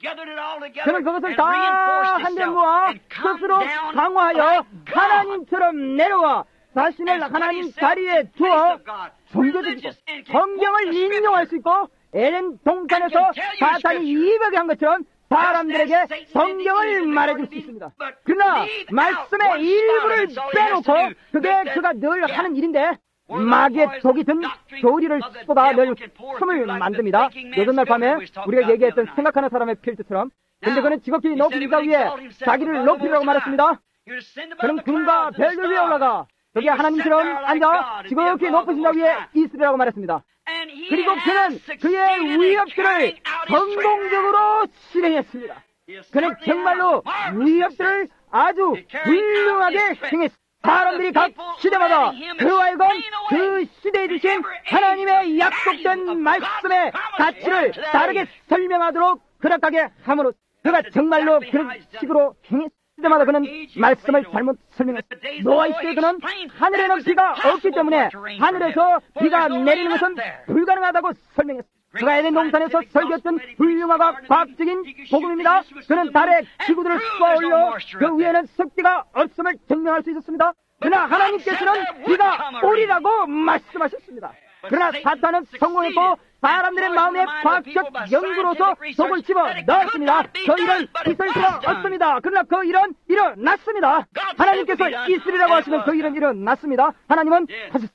그는 그것을 다 한데 모아 스스로 강화하여 하나님처럼 내려와 자신을 하나님 자리에 두어 섬겨주시고 성경을 인용할 수 있고 에덴 동산에서 사탄이 이백에 한 것처럼 사람들에게 성경을 말해줄 수 있습니다. 그러나 말씀의 일부를 빼놓고 그게 그가 늘 하는 일인데, 마귀의 독이 든 교리를 쏟아 늘 숨을 만듭니다. 요즘 날 밤에 우리가 얘기했던 생각하는 사람의 필드처럼. 근데 그는 지극히 높은 자 위에 자기를 높이라고 말했습니다. 그는 구름과 별들 위에 올라가 거기 하나님처럼 앉아 지극히 높으신 자 위에 있으리라고 말했습니다. 그리고 그는 그의 위협들을 성공적으로 실행했습니다. 그는 정말로 위협들을 아주 훌륭하게 행했습니다. 사람들이 각 시대마다 그와이건 그 시대에 주신 하나님의 약속된 말씀의 가치를 다르게 설명하도록 허락하게 함으로 그가 정말로 그런 식으로 행했습니다. 시대마다 그는 말씀을 잘못 설명했습니다. 노아의 시대에 그는 하늘에는 비가 없기 때문에 하늘에서 비가 내리는 것은 불가능하다고 설명했습니다. 그가 에덴 동산에서 설교했던 훌륭하고 과학적인 복음입니다. 그는 달에 기구들을 쏘아 올려 그 위에는 습기가 없음을 증명할 수 있었습니다. 그러나 하나님께서는 비가 오리라고 말씀하셨습니다. 그러나 사탄은 성공했고 사람들의 마음에 과학적 연구로서 독을 집어 넣었습니다. 그 일은 있을 수가 없습니다. 그러나 그 일은 일어났습니다. 하나님께서 있으리라고 하시면 그 일은 일어났습니다. 하나님은 하셨습니다.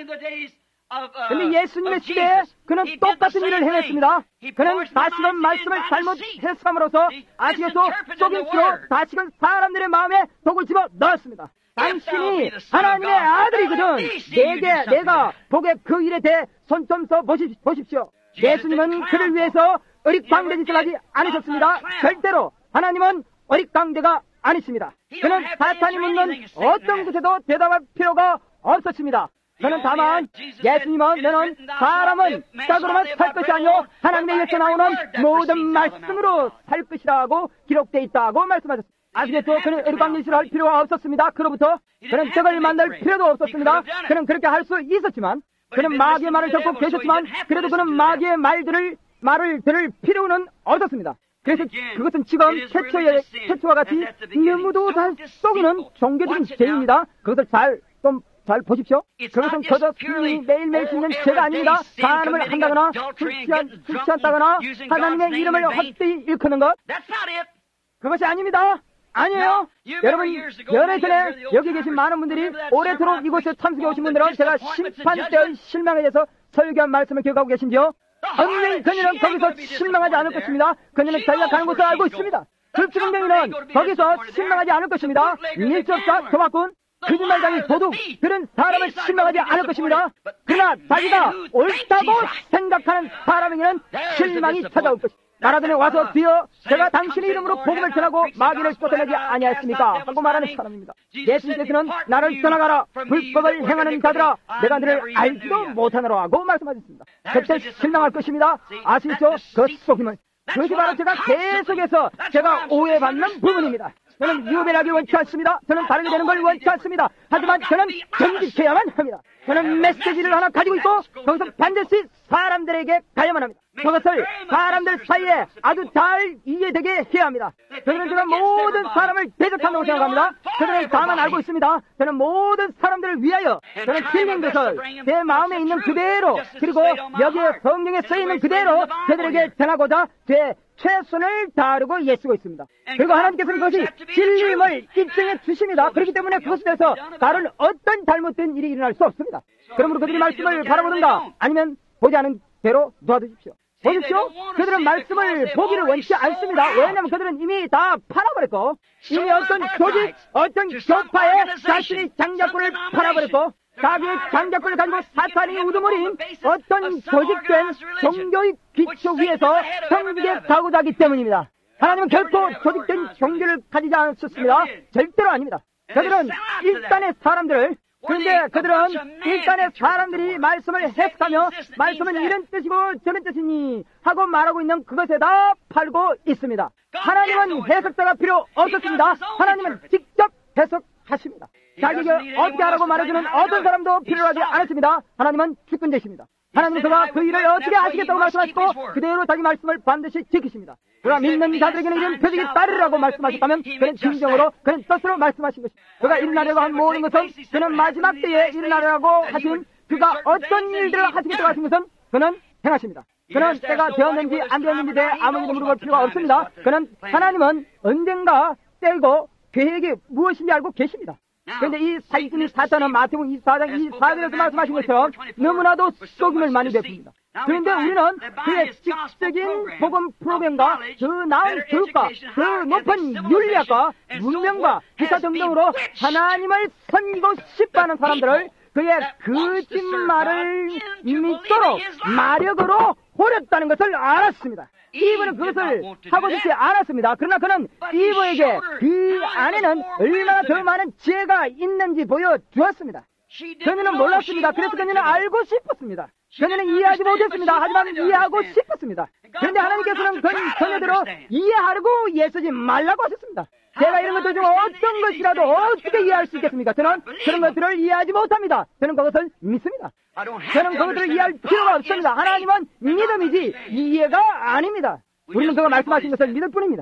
그런데 예수님의 시대에 그는 똑같은 일을 행했습니다. 그는 다시금 말씀을 잘못 해석함으로써 아시겠소? 속임수로 다시금 사람들의 마음에 독을 집어 넣었습니다. 당신이 하나님의 아들이거든. 내게 내가 복의 그 일에 대해 손 좀 써 보십시오. 예수님은 그를 위해서 어릿광대 짓을 하지 않으셨습니다. 절대로 하나님은 어릿광대가 아니십니다. 그는 사탄이 묻는 어떤 것에도 대답할 필요가 없었습니다. 저는 다만 예수님은 너는 사람은 떡으로만 살 것이 아니오 하나님의 입에서 나오는 모든 말씀으로 살 것이라고 기록되어 있다고 말씀하셨습니다. 아시겠죠? 그는 어릿광대짓을 할 필요가 없었습니다. 그로부터 그는 떡을 만날 필요도 없었습니다. 그는 그렇게 할 수 있었지만 그는 마귀의 말을 듣고 계셨지만 그래도 그는 마귀의 말들을 말을 들을 필요는 없었습니다. 그래서 그것은 지금 최초의, 최초와 같이 너무도 잘 속이는 종교적인 죄입니다. 그것을 잘 좀 잘 보십시오. 그것은 그저 술이 매일매일 씻는 죄가 아닙니다. 간음을 한다거나 술 취한다거나 하나님의 이름을 헛되이 일컫는 것. 그것이 아닙니다. 아니에요. 여러분, 열흘 전에 여기 계신 많은 분들이 오래도록 이곳에 참석해 오신 분들은 제가 심판 때의 실망에 대해서 설교한 말씀을 기억하고 계신지요? 분명히 그녀는 거기서 실망하지 않을 것입니다. 그녀는 자기가 가는 곳을 알고 있습니다. 불주경쟁이는 거기서 실망하지 않을 것입니다. 밀접사, 도박꾼, 거짓말장이 도둑, 그런 사람을 실망하지 않을 것입니다. 그러나 자기가 옳다고 생각하는 사람에게는 실망이 찾아올 것입니다. 나라전에 와서 주여 제가 당신의 이름으로 복음을 전하고 마귀를 쫓아내지 아니하였습니까? 하고 말하는 사람입니다. 예수님께서는 나를 떠나가라 불법을 행하는 자들아 내가 너를 알지도 못하노라 하고 말씀하셨습니다. 그때 실망할 것입니다. 아시죠? 그 속임을. 그것이 바로 제가 계속해서 제가 오해받는 부분입니다. 저는 유배하기 원치 않습니다. 저는 다르게 되는 걸 원치 않습니다. 하지만 저는 정직해야만 합니다. 저는 메시지를 하나 가지고 있고 거기서 반드시 사람들에게 가야만 합니다. 그것을 사람들 사이에 아주 잘 이해되게 해야 합니다. 저는 제가 모든 사람을 대적한다고 생각합니다. 저는 다만 알고 있습니다. 저는 모든 사람들을 위하여 저는 필명 것을 제 마음에 있는 그대로 그리고 여기에 성경에 써있는 그대로 저들에게 전하고자 제 최선을 다하려고 애쓰고 있습니다. 그리고 하나님께서는 그것이 진리임을 입증해 주십니다. 그렇기 때문에 그것에 대해서 다른 어떤 잘못된 일이 일어날 수 없습니다. 그러므로 그들이 말씀을 바라보든가 아니면 보지 않은 대로 놔두십시오. 보십시오. 그들은 말씀을 보기를 원치 않습니다. 왜냐하면 그들은 이미 다 팔아버렸고 이미 어떤 조직, 어떤 교파에 자신의 장자권을 팔아버렸고 자기의 장자권을 가지고 사탄이 우두머린 어떤 조직된 종교의 기초 위에서 성직에 가고자 하기 때문입니다. 하나님은 결코 조직된 종교를 가지지 않았습니다. 절대로 아닙니다. 그들은 일단의 사람들을 그런데 그들은 일단의 사람들이 말씀을 해석하며 말씀은 이런 뜻이고 저런 뜻이니 하고 말하고 있는 그것에다 팔고 있습니다. 하나님은 해석자가 필요 없었습니다. 하나님은 직접 해석하십니다. 자기에게 어떻게 하라고 말해주는 어떤 사람도 필요하지 않았습니다. 하나님은 주권자이십니다. 하나님은 그가 그 일을 어떻게 하시겠다고 말씀하시고 그대로 자기 말씀을 반드시 지키십니다. 그가 믿는 자들에게는 이런 표적이 따르라고 말씀하셨다면 그는 진정으로 그는 뜻으로 말씀하신 것입니다. 그가 일어나려고 한 모든 것은 그는 마지막 때에 일어나려고 하신 그가 어떤 일들을 하시겠다고 하신 것은 그는 행하십니다. 그는 때가 되었는지 안 되었는지 대해 아무리도 물어볼 필요가 없습니다. 그는 하나님은 언젠가 때고 계획이 무엇인지 알고 계십니다. 그런데 이 사기꾼이 사탄은 마태복음 이십사 장 이십사 절에서 말씀하신 것처럼 너무나도 속임을 많이 베풉니다. 그런데 우리는 그의 직접적인 복음 프로그램과 그 나은 교육과 그 높은 윤리학과 문명과 기타 등등으로 하나님을 섬기고 싶어하는 사람들을 그의 거짓말을 믿도록 마력으로 호렸다는 것을 알았습니다. 이브는 그것을 하고 싶지 않았습니다. 그러나 그는 이브에게 그 안에는 얼마나 더 많은 지혜가 있는지 보여주었습니다. 그녀는 몰랐습니다. 그래서 그녀는 알고 싶었습니다. 그녀는 이해하지 못했습니다. 하지만 이해하고 싶었습니다. 그런데 하나님께서는 그 그녀대로 이해하려고 애쓰지 말라고 하셨습니다. 제가 이런 것들 중 어떤 것이라도 어떻게 이해할 수 있겠습니까? 저는 그런 것들을 이해하지 못합니다. 저는 그것을 믿습니다. 저는 그것들을 이해할 필요가 없습니다. 하나님은 믿음이지 이해가 아닙니다. 우리는 그가 말씀하신 것을 믿을 뿐입니다.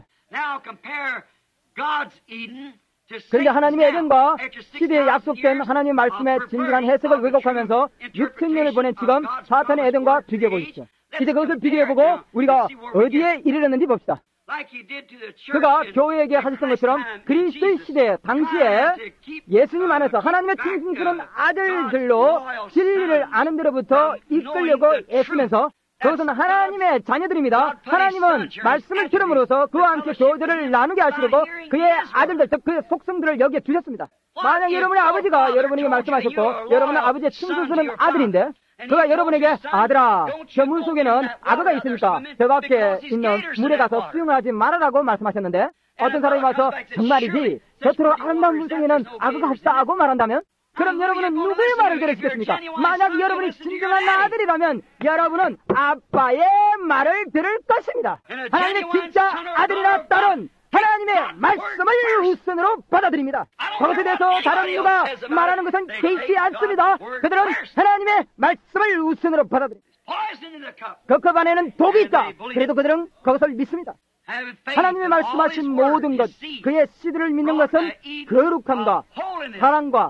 그런데 하나님의 에덴과 시대에 약속된 하나님의 말씀의 진실한 해석을 왜곡하면서 육천 년을 보낸 지금 사탄의 에덴과 비교해 보십시오. 이제 그것을 비교해보고 우리가 어디에 이르렀는지 봅시다. 그가 교회에게 하셨던 것처럼 그리스도의 시대 당시에 예수님 안에서 하나님의 충성스러운 아들들로 진리를 아는 데로부터 이끌려고 애쓰면서 그것은 하나님의 자녀들입니다. 하나님은 말씀을 들음으로써 그와 함께 교제를 나누게 하시려고 그의 아들들, 즉 그의 속성들을 여기에 두셨습니다. 만약 여러분의 아버지가 여러분에게 말씀하셨고 여러분은 아버지의 충성스러운 아들인데 그가 여러분에게 아들아, 저 물 속에는 악어가 있으니까 저 밖에 있는 물에 가서 수영을 하지 말아라고 말씀하셨는데 어떤 사람이 와서 정말이지 저토록 아름다운 물 속에는 악어가 없다고 말한다면 그럼 여러분은 누구의 말을 들으시겠습니까? 만약 여러분이 진정한 아들이라면 여러분은 아빠의 말을 들을 것입니다. 하나님의 진짜 아들이나 딸은 하나님의 말씀을 우선으로 받아들입니다. 그것에 대해서 다른 누가 말하는 것은 개의치 않습니다. 그들은 하나님의 말씀을 우선으로 받아들입니다. 그 컵 안에는 독이 있다. 그래도 그들은 그것을 믿습니다. 하나님의 말씀하신 모든 것, 그의 씨들을 믿는 것은 거룩함과 사랑과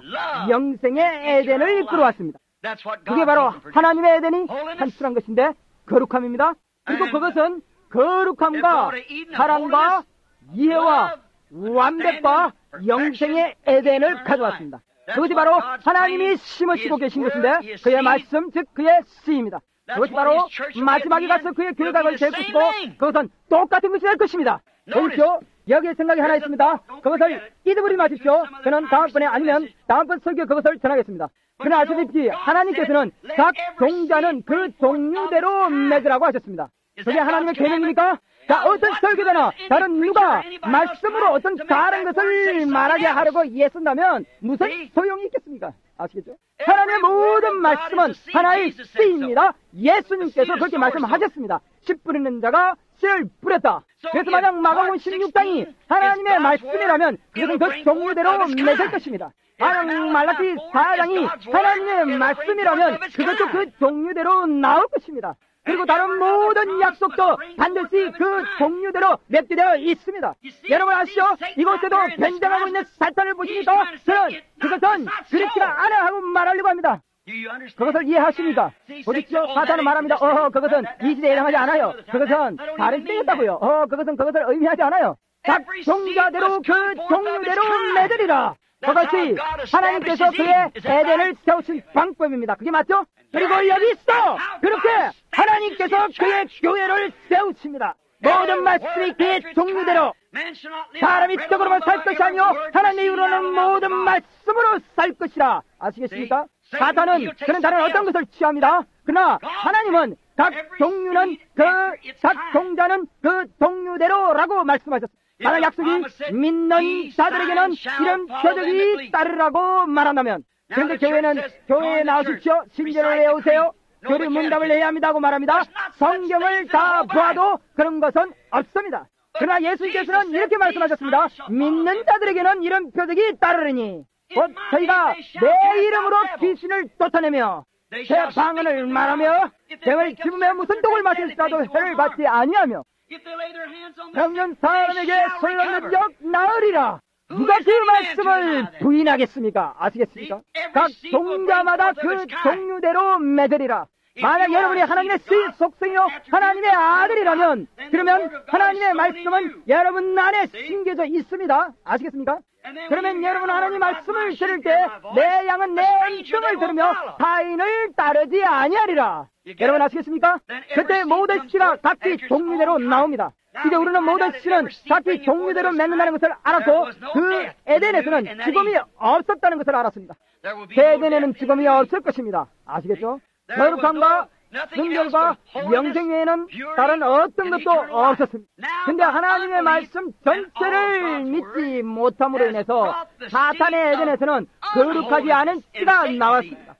영생의 에덴을 이끌어왔습니다. 그게 바로 하나님의 에덴이 산출한 것인데 거룩함입니다. 그리고 그것은 거룩함과 사랑과 이해와 완벽과 영생의 에덴을 가져왔습니다. 그것이 바로 하나님이 심으시고 계신 것인데 그의 말씀, 즉 그의 씨입니다. 그것이 바로 마지막에 가서 그의 교회각을 될 것이고 그것은 똑같은 것이 될 것입니다. 보십시오. 여기에 생각이 하나 있습니다. 그것을 잊어버리지 마십시오. 저는 다음번에 아니면 다음번 설교에 그것을 전하겠습니다. 그러나 아시다시피 하나님께서는 각 종자는 그 종류대로 맺으라고 하셨습니다. 그게 하나님의 계명입니까? 자, 어떤 설교자나 다른 누가 말씀으로 어떤 다른 것을 말하게 하려고 애쓴다면 무슨 소용이 있겠습니까? 아시겠죠? 하나님의 모든 말씀은 하나의 씨입니다. 예수님께서 그렇게 말씀하셨습니다. 씨 뿌리는 자가 씨를 뿌렸다. 그래서 만약 마가복음 십육 장이 하나님의 말씀이라면 그것은 그 종류대로 맺을 것입니다. 만약 말라기 사 장이 하나님의 말씀이라면 그것도 그 종류대로 나올 것입니다. 그리고 다른 모든 약속도 반드시 그 종류대로 맺게 있습니다. 여러분 아시죠? 이곳에도 변장하고 있는 사탄을 보십니까? 저는 그것은 그렇지가 않아 하고 말하려고 합니다. 그것을 이해하십니까? 보십시오. 사탄은 말합니다. 어, 그것은 이 시대에 해당하지 않아요. 그것은 다른 시대였다고요. 어, 그것은 그것을 의미하지 않아요. 각 종자대로 그 종류대로 맺으리라. 그것이 하나님께서 그의 에덴을 세우신 방법입니다. 그게 맞죠? 그리고 여기 있어! 그렇게 하나님께서 그의 교회를 세우십니다. 모든 말씀이 그의 종류대로 사람이 떡으로만 살 것이 아니요 하나님의 이루는 모든 말씀으로 살 것이라. 아시겠습니까? 사탄은 그는 다른 어떤 것을 취합니다. 그러나 하나님은 각 종류는 그, 각 종자는 그 종류대로라고 말씀하셨습니다. 다른 약속이 믿는 자들에게는 이런 표적이 따르라고 말한다면, 그런데 교회는 교회에 나오십시오. 신제를 외우세요. 교리 문답을 내야 합니다고 말합니다. 성경을 다 보아도 그런 것은 없습니다. 그러나 예수님께서는 이렇게 말씀하셨습니다. 믿는 자들에게는 이런 표적이 따르니 곧 저희가 내 이름으로 귀신을 쫓아내며 제 방언을 말하며 병을 집으며 무슨 독을 마실지라도 해를 받지 아니하며 병든 사람에게 손을 능력 나으리라. 누가 그 말씀을 부인하겠습니까? 아시겠습니까? 각 종자마다 그 종류대로 맺으리라. 만약 여러분이 하나님의 씨 속성이요 하나님의 아들이라면 그러면 하나님의 말씀은 여러분 안에 심겨져 있습니다. 아시겠습니까? 그러면 여러분 하나님 말씀을 들을 때 내 양은 내 음성을 들으며 타인을 따르지 아니하리라. 여러분 아시겠습니까? 그때 모든 씨가 각기 종류대로 나옵니다. 이제 우리는 모든 씨는 각기 종류대로 맺는다는 것을 알았고 그 에덴에서는 죽음이 없었다는 것을 알았습니다. 그 에덴에는 죽음이 없을 것입니다. 아시겠죠? 거룩함과 순결과 영생 외에는 다른 어떤 것도 없었습니다. 근데 하나님의 말씀 전체를 믿지 못함으로 인해서 사탄의 에덴에서는 거룩하지 않은 씨가 나왔습니다.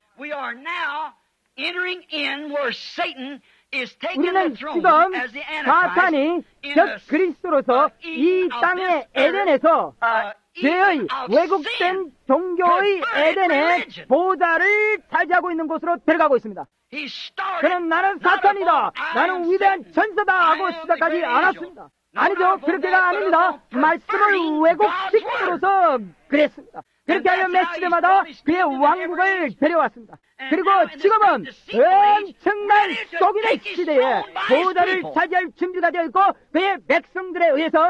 우리는 지금 사탄이 즉 그리스도로서 이 땅의 에덴에서 죄의 왜곡된 종교의 에덴의 보좌를 차지하고 있는 곳으로 들어가고 있습니다. 그는 나는 사탄이다, 나는 위대한 천사다 하고 시작하지 않았습니다. 아니죠. 그렇게가 아닙니다. 말씀을 왜곡시킴으로써 그랬습니다. 그렇게 하여 몇 시대마다 그의 왕국을 데려왔습니다. 그리고 지금은 엄청난 속인의 시대에 보좌를 차지할 준비가 되어 있고 그의 백성들에 의해서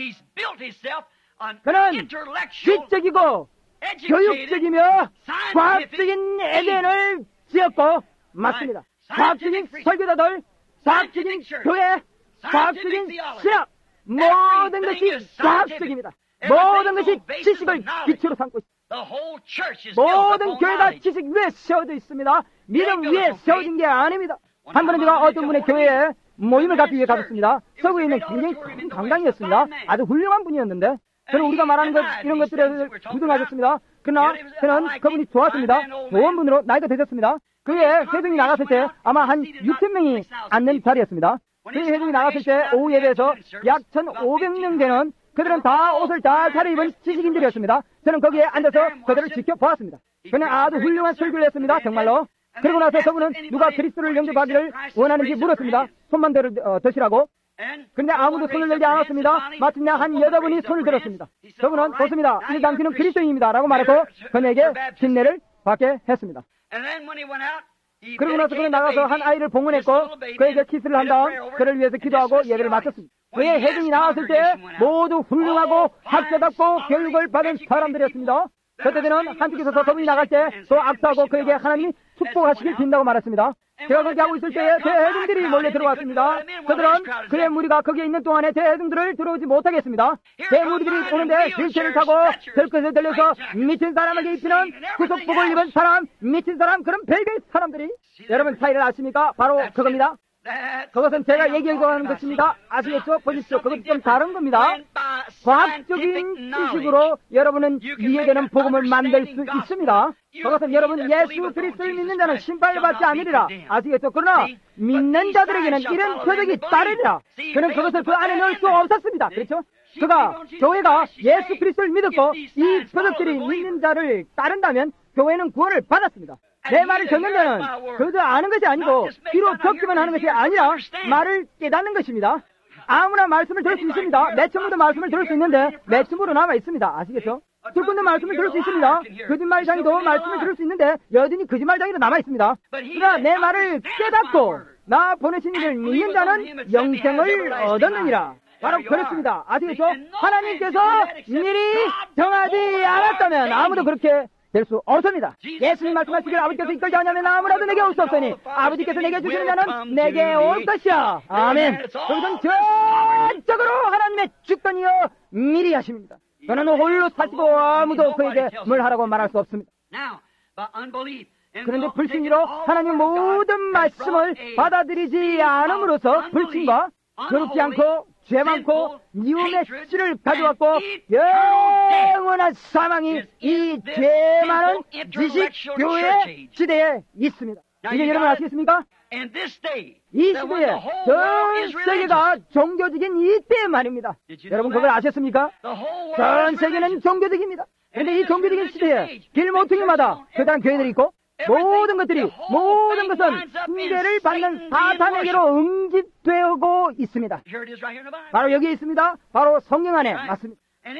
그는 지적이고 교육적이며 과학적인 에덴을 지었고 맞습니다. 과학적인 설교자들, 과학적인 교회, 과학적인 신학, 모든 것이 과학적입니다. 모든 것이 지식을 기초로 삼고 있습니다. 모든 교회가 지식 위에 세워져 있습니다. 믿음 위에 세워진 게 아닙니다. 한 번은 제가 어떤 분의 교회에 모임을 갖기 위해 가봤습니다. 서구에 있는 굉장히 큰 강당이었습니다. 아주 훌륭한 분이었는데 저는 우리가 말하는 것 이런 것들에 부정하셨습니다. 그러나 저는 그분이 좋았습니다. 좋은 분으로 나이가 되셨습니다. 그의 회중이 나갔을 때 아마 한 육천 명이 앉는 자리였습니다. 그의 회중이 나갔을 때 오후 예배에서 약 천오백 명 되는 그들은 다 옷을 다 차려입은 지식인들이었습니다. 저는 거기에 앉아서 그들을 지켜보았습니다. 그는 아주 훌륭한 설교를 했습니다. 정말로. 그러고 나서 그분은 누가 그리스도를 영접하기를 원하는지 물었습니다. 손만 들, 어, 드시라고. 그런데 아무도 손을 들지 않았습니다. 마침내 한 여자분이 손을 들었습니다. 저분은 좋습니다. 이제 당신은 그리스도인입니다. 라고 말하고 그에게 침례를 받게 했습니다. 그러고 나서 그는 나가서 한 아이를 봉헌했고 그에게 키스를 한 다음 그를 위해서 기도하고 예배를 마쳤습니다. 그의 혜진이 나왔을 때 모두 훌륭하고 학자답고 교육을 받은 사람들이었습니다. 그때 그는 한쪽에 서서 저분이 나갈 때 또 악수하고 그에게 하나님이 축복하시길 빈다고 말했습니다. 제가 그렇게 하고 있을 때에 대회중들이 몰려 들어왔습니다. 그들은 그의 무리가 거기에 있는 동안에 대회중들을 들어오지 못하게 했습니다. 대무리들이 오는데 휠체어를 타고 들것을 들려서 미친 사람에게 입히는 구속복을 입은 사람, 미친 사람, 그런 별별 사람들이 여러분 차이를 아십니까? 바로 그겁니다. 그것은 제가 얘기하려고 하는 것입니다. 아시겠죠? 보십시오. 그것은 좀 다른 겁니다. 과학적인 지식으로 여러분은 이해되는 복음을 만들 수 있습니다. 그것은 여러분 예수 그리스도를 믿는 자는 심판을 받지 않으리라. 아시겠죠? 그러나 믿는 자들에게는 이런 표적이 따르리라. 그는 그것을 그 안에 넣을 수 없었습니다. 그렇죠? 그가 교회가 예수 그리스도를 믿었고 이 표적들이 믿는 자를 따른다면 교회는 구원을 받았습니다. 내 말을 듣는 자는 그저 아는 것이 아니고 귀로 듣기만 하는 것이 아니라 말을 깨닫는 것입니다. 아무나 말씀을 들을 수 있습니다. 매춘부도 말씀을 들을 수 있는데 매춘부로 남아 있습니다. 아시겠죠? 들꾼도 말씀을 들을 수 있습니다. 거짓말장이도 말씀을 들을 수 있는데 여전히 거짓말장이로 남아 있습니다. 그러나 내 말을 깨닫고 나 보내신 이를 믿는 자는 영생을 얻었느니라. 바로 그렇습니다. 아시겠죠? 하나님께서 미리 정하지 않았다면 아무도 그렇게 될 수 없습니다. 예수님 말씀하시기를 아버지께서 이끌지 않으면 아무라도 내게 올 수 없으니 아버지께서 내게 주시는 자는 내게 올 것이야. 아멘. 그것은 전적으로 하나님의 주권이여 미리 하십니다. 그는 홀로 사시고 아무도 그에게 뭘 하라고 말할 수 없습니다. 그런데 불신으로 하나님 모든 말씀을 받아들이지 않음으로써 불신과 그렇지 않고 죄 많고 미움의 씨를 가져왔고 영원한 사망이 이 죄 많은 지식교회 시대에 있습니다. 이제 여러분 아시겠습니까? 이 시대에 전 세계가 종교적인 이때 말입니다. 여러분 그걸 아셨습니까? 전 세계는 종교적입니다. 그런데 이 종교적인 시대에 길모퉁이마다 그다음 교회들이 있고 모든 것들이 모든 것은 붕괴를 받는 사탄에게로 응집되고 있습니다. 바로 여기에 있습니다. 바로 성경 안에 맞습니다.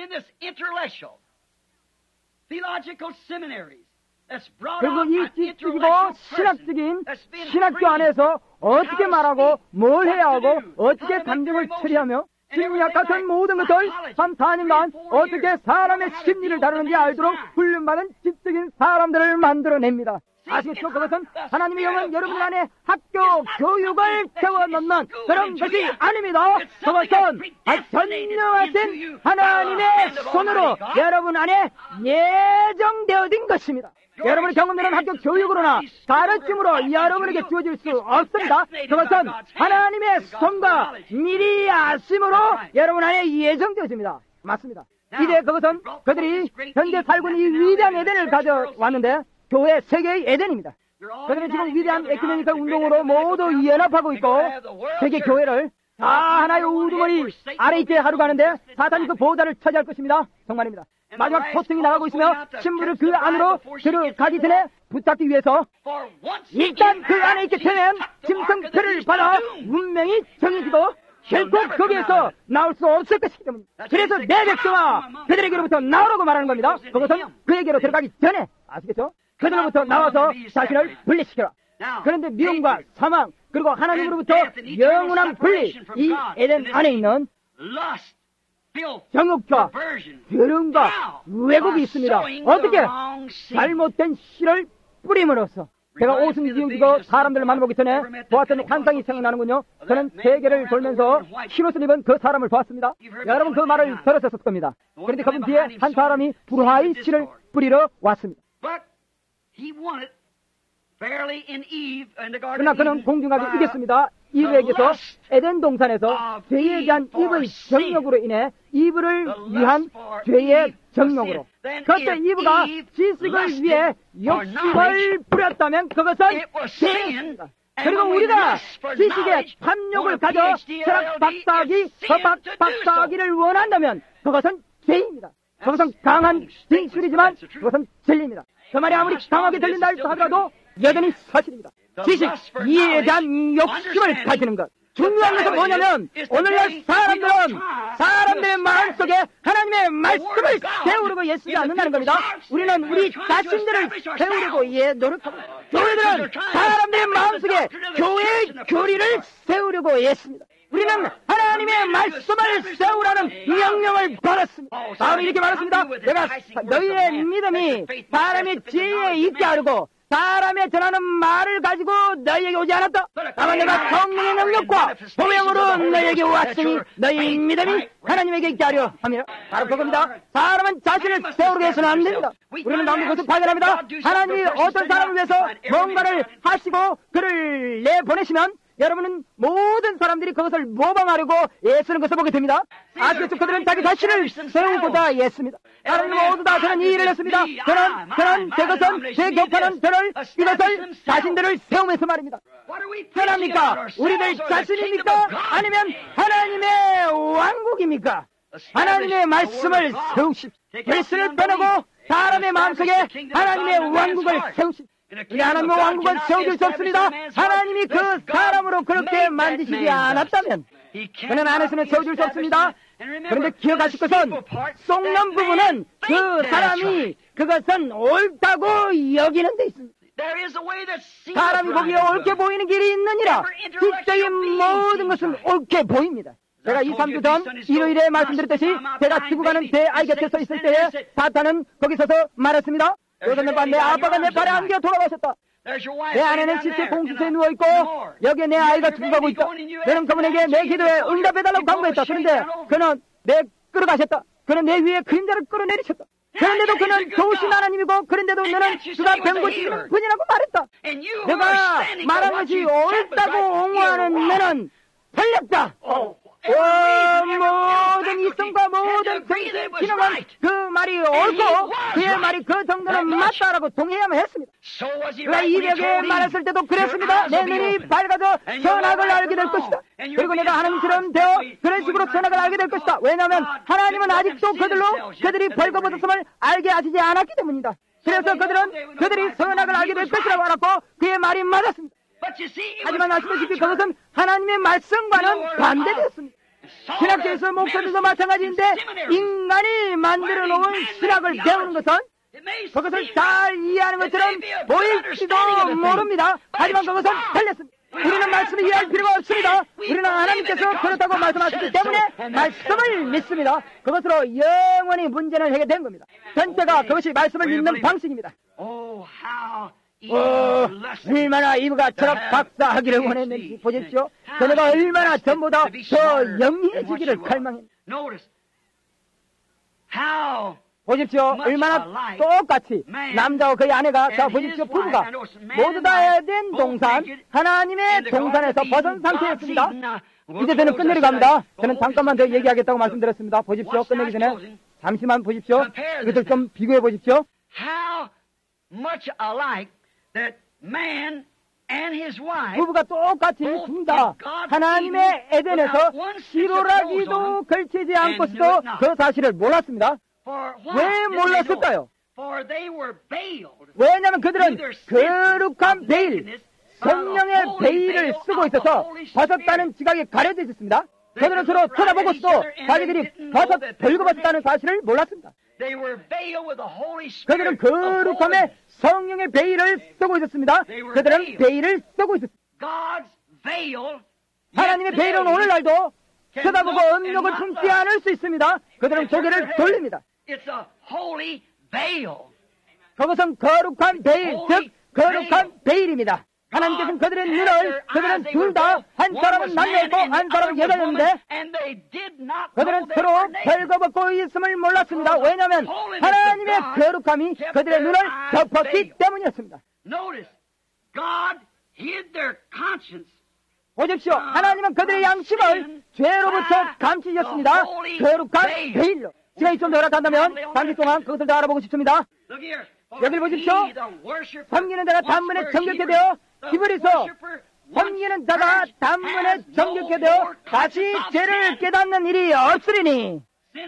그리고 이 지식이고 신학적인 신학교 안에서 어떻게 말하고 뭘 해야 하고 어떻게 감정을 처리하며 심리학 같은 모든 것을 한 사 년간 어떻게 사람의 심리를 다루는지 알도록 훈련받은 지적인 사람들을 만들어냅니다. 아시겠죠? 그것은 하나님의 영은 여러분 안에 학교 교육을 세워놓는 그런 것이 아닙니다. 그것은 전능하신 하나님의 손으로 여러분 안에 예정되어진 것입니다. 여러분의 경험되는 학교 교육으로나 가르침으로 여러분에게 주어질 수 없습니다. 그것은 하나님의 손과 미리 아심으로 여러분 안에 예정되어집니다. 맞습니다. 이제 그것은 그들이 현재 살고 있는 이 위대한 에덴을 가져왔는데 교회 세계의 에덴입니다. 그들은 지금 위대한 에큐메니컬 운동으로 모두 연합하고 있고 세계 교회를 다 하나의 우두머리 아래 있게 하루 가는데 사탄이 그 보호자를 차지할 것입니다. 정말입니다. 마지막 소통이 나가고 있으며 신부를 그 안으로 들어가기 전에 붙잡기 위해서 일단 그 안에 있게 되면 짐승표를 받아 운명이 정해지고 결국 거기에서 나올 수 없을 것이기 때문입니다. 그래서 내 백성아 그들에게로부터 나오라고 말하는 겁니다. 그것은 그에게로 들어가기 전에 아시겠죠? 그들로부터 나와서 자신을 분리시켜라. 그런데 미움과 사망 그리고 하나님으로부터 영원한 분리 이 에덴 안에 있는 정욕과 더러움과 왜곡이 있습니다. 어떻게 잘못된 씨를 뿌림으로써 제가 오순 이용지고 사람들을 만나보기 전에 보았던 환상이 생각나는군요. 저는 세계를 돌면서 흰옷을 입은 그 사람을 보았습니다. 여러분 그 말을 들었었을 겁니다. 그런데 그분 뒤에 한 사람이 불화의 씨를 뿌리러 왔습니다. 그러나 그는 공정하게 이겼습니다. 이브에게서 에덴 동산에서 죄에 대한 이브의 정욕으로 인해 이브를 위한 죄의 정욕으로 그때 이브가 지식을 위해 욕심을 부렸다면 그것은 죄입니다. 그리고 우리가 지식의 탐욕을 가져 철학 박사하기, 법학 박사하기를 원한다면 그것은 죄입니다. 그것은 강한 진실이지만 그것은 진리입니다. 그 말이 아무리 강하게 들린다 하더라도 여전히 사실입니다. 지식, 이해에 대한 욕심을 가지는 것. 중요한 것은 뭐냐면 오늘날 사람들은 사람들의 마음속에 하나님의 말씀을 세우려고 애쓰지 않는다는 겁니다. 우리는 우리 자신들을 세우려고 예 노력하고, 교회들은 사람들의 마음속에 교회의 교리를 세우려고 애씁니다. 우리는 하나님의 말씀을 세우라는 명령을 받았습니다. 다음에 이렇게 말했습니다. 내가 너희의 믿음이 사람의 지혜에 있게 하려고 사람의 전하는 말을 가지고 너희에게 오지 않았다. 다만 내가 성령의 능력과 보명으로 너희에게 왔으니 너희 믿음이 하나님에게 있게 하려 합니다. 바로 그겁니다. 사람은 자신을 세우려고 해서는 안 됩니다. 우리는 나오는 것을 발견합니다. 하나님이 어떤 사람을 위해서 뭔가를 하시고 그를 내보내시면 여러분은 모든 사람들이 그것을 모방하려고 애쓰는 것을 보게 됩니다. 아직도 그들은 자기 자신을 세우고자 애씁니다. 다른 모두 다 저는 이 일을 했습니다. 저는, 저는, 저것은, 제 격파는 저를, 이것을 자신들을 세우면서 말입니다. 하나입니까? 우리들 자신입니까? 아니면 하나님의 왕국입니까? 하나님의 말씀을 세우십시오. 예수를 떠나고 사람의 마음속에 하나님의 왕국을 세우십시오. 우리 하나님의 왕국은 세워질 수 없습니다. 하나님이 그 사람으로 그렇게 만드시지 않았다면 그는 안에서는 세워질 수 없습니다. 그런데 기억하실 것은 쏙는 부분은 그 사람이 그것은 옳다고 여기는 데 있습니다. 사람이 보기에 옳게 보이는 길이 있느니라. 실제의 모든 것은 옳게 보입니다. 제가 이, 삼 주 전 일요일에 말씀드렸듯이 제가 지고 가는 제 아이 곁에 서 있을 때에 사탄은 거기 서서 말했습니다. 여기는 내 아빠가 내 발에 안겨 돌아가셨다. 내 아내는 실제 공수처에 누워있고 여기에 내 아이가 죽어가고 있다. 너는 그분에게 내 기도에 응답해달라고 강구했다. 그런데 그는 내 끌어가셨다. 그는 내 위에 그림자를 끌어내리셨다. 그런데도 그는 좋으신 하나님이고 그런데도 너는 그가 병 고치시는 분이라고 말했다. 내가 말한 것이 옳다고 옹호하는 너는 틀렸다. 오, 모든 이성과 모든 정신의 기능은 그 말이 옳고 그의 말이 그 정도는 맞다라고 동의하면 했습니다. 그가 이벽에 말했을 때도 그랬습니다. 내 눈이 밝아져 선악을 알게 될 것이다. 그리고 내가 하나님처럼 되어 그런 식으로 선악을 알게 될 것이다. 왜냐하면 하나님은 아직도 그들로 그들이 벌거벗었음을 알게 하시지 않았기 때문이다. 그래서 그들은 그들이 선악을 알게 될 것이라고 알았고 그의 말이 맞았습니다. 하지만 아시다시피 그것은 하나님의 말씀과는 반대되었습니다. 신학교에서 목사들도 마찬가지인데 인간이 만들어 놓은 신학을 배우는 것은 그것을 잘 이해하는 것처럼 보일지도 모릅니다. 하지만 그것은 틀렸습니다. 우리는 말씀을 이해할 필요가 없습니다. 우리는 하나님께서 그렇다고 말씀하시기 때문에 말씀을 믿습니다. 그것으로 영원히 문제는 해결된 겁니다. 전체가 그것이 말씀을 믿는 방식입니다. 어, 얼마나 이브가 철학 박사하기를 원했는지 보십시오. 그녀가 얼마나 전보다 더 영리해지기를 갈망했는지 보십시오. 얼마나 똑같이 남자와 그의 아내가 자 보십시오. 부부가 모두 다 에덴 동산 하나님의 동산에서 벗은 상태였습니다. 이제 저는 끝내려 갑니다. 저는 잠깐만 더 얘기하겠다고 말씀드렸습니다. 보십시오. 끝내기 전에 잠시만 보십시오. 이것을 좀 비교해 보십시오. 부부가 똑같이 둘 다 하나님의 에덴에서 씨로라기도 걸치지 않고서도 그 사실을 몰랐습니다. 왜 몰랐을까요? 왜냐하면 그들은 거룩한 베일, 성령의 베일을 쓰고 있어서 벗었다는 지각이 가려져 있었습니다. 그들은 서로 쳐다보고서도 자기들이 벗었, 벌거벗었다는 사실을 몰랐습니다. 그들은 거룩함의 성령의 베일을 쓰고 있었습니다. 그들은 베일을 쓰고 있었습니다. 하나님의 베일은 오늘날도 쳐다보고 음욕을 품지 않을 수 있습니다. 그들은 고개를 돌립니다. 그것은 거룩한 베일, 즉 거룩한 베일입니다. 하나님께서는 그들의 눈을, 그들은 둘 다 한 사람은 남자였고 한 사람은 여자였는데 그들은 서로 벌거벗고 있음을 몰랐습니다. 왜냐하면 하나님의 거룩함이 그들의 눈을 덮었기 때문이었습니다. 보십시오. 하나님은 그들의 양심을 죄로부터 감추셨습니다. 거룩한 베일로. 시간이 좀 더 허락한다면 잠시 동안 그것을 다 알아보고 싶습니다. 여기를 보십시오. 섬기는 자가 단번에 정결케 되어 히브리서 섬기는 자가 단번에 정결케 되어 다시 죄를 깨닫는 일이 없으리니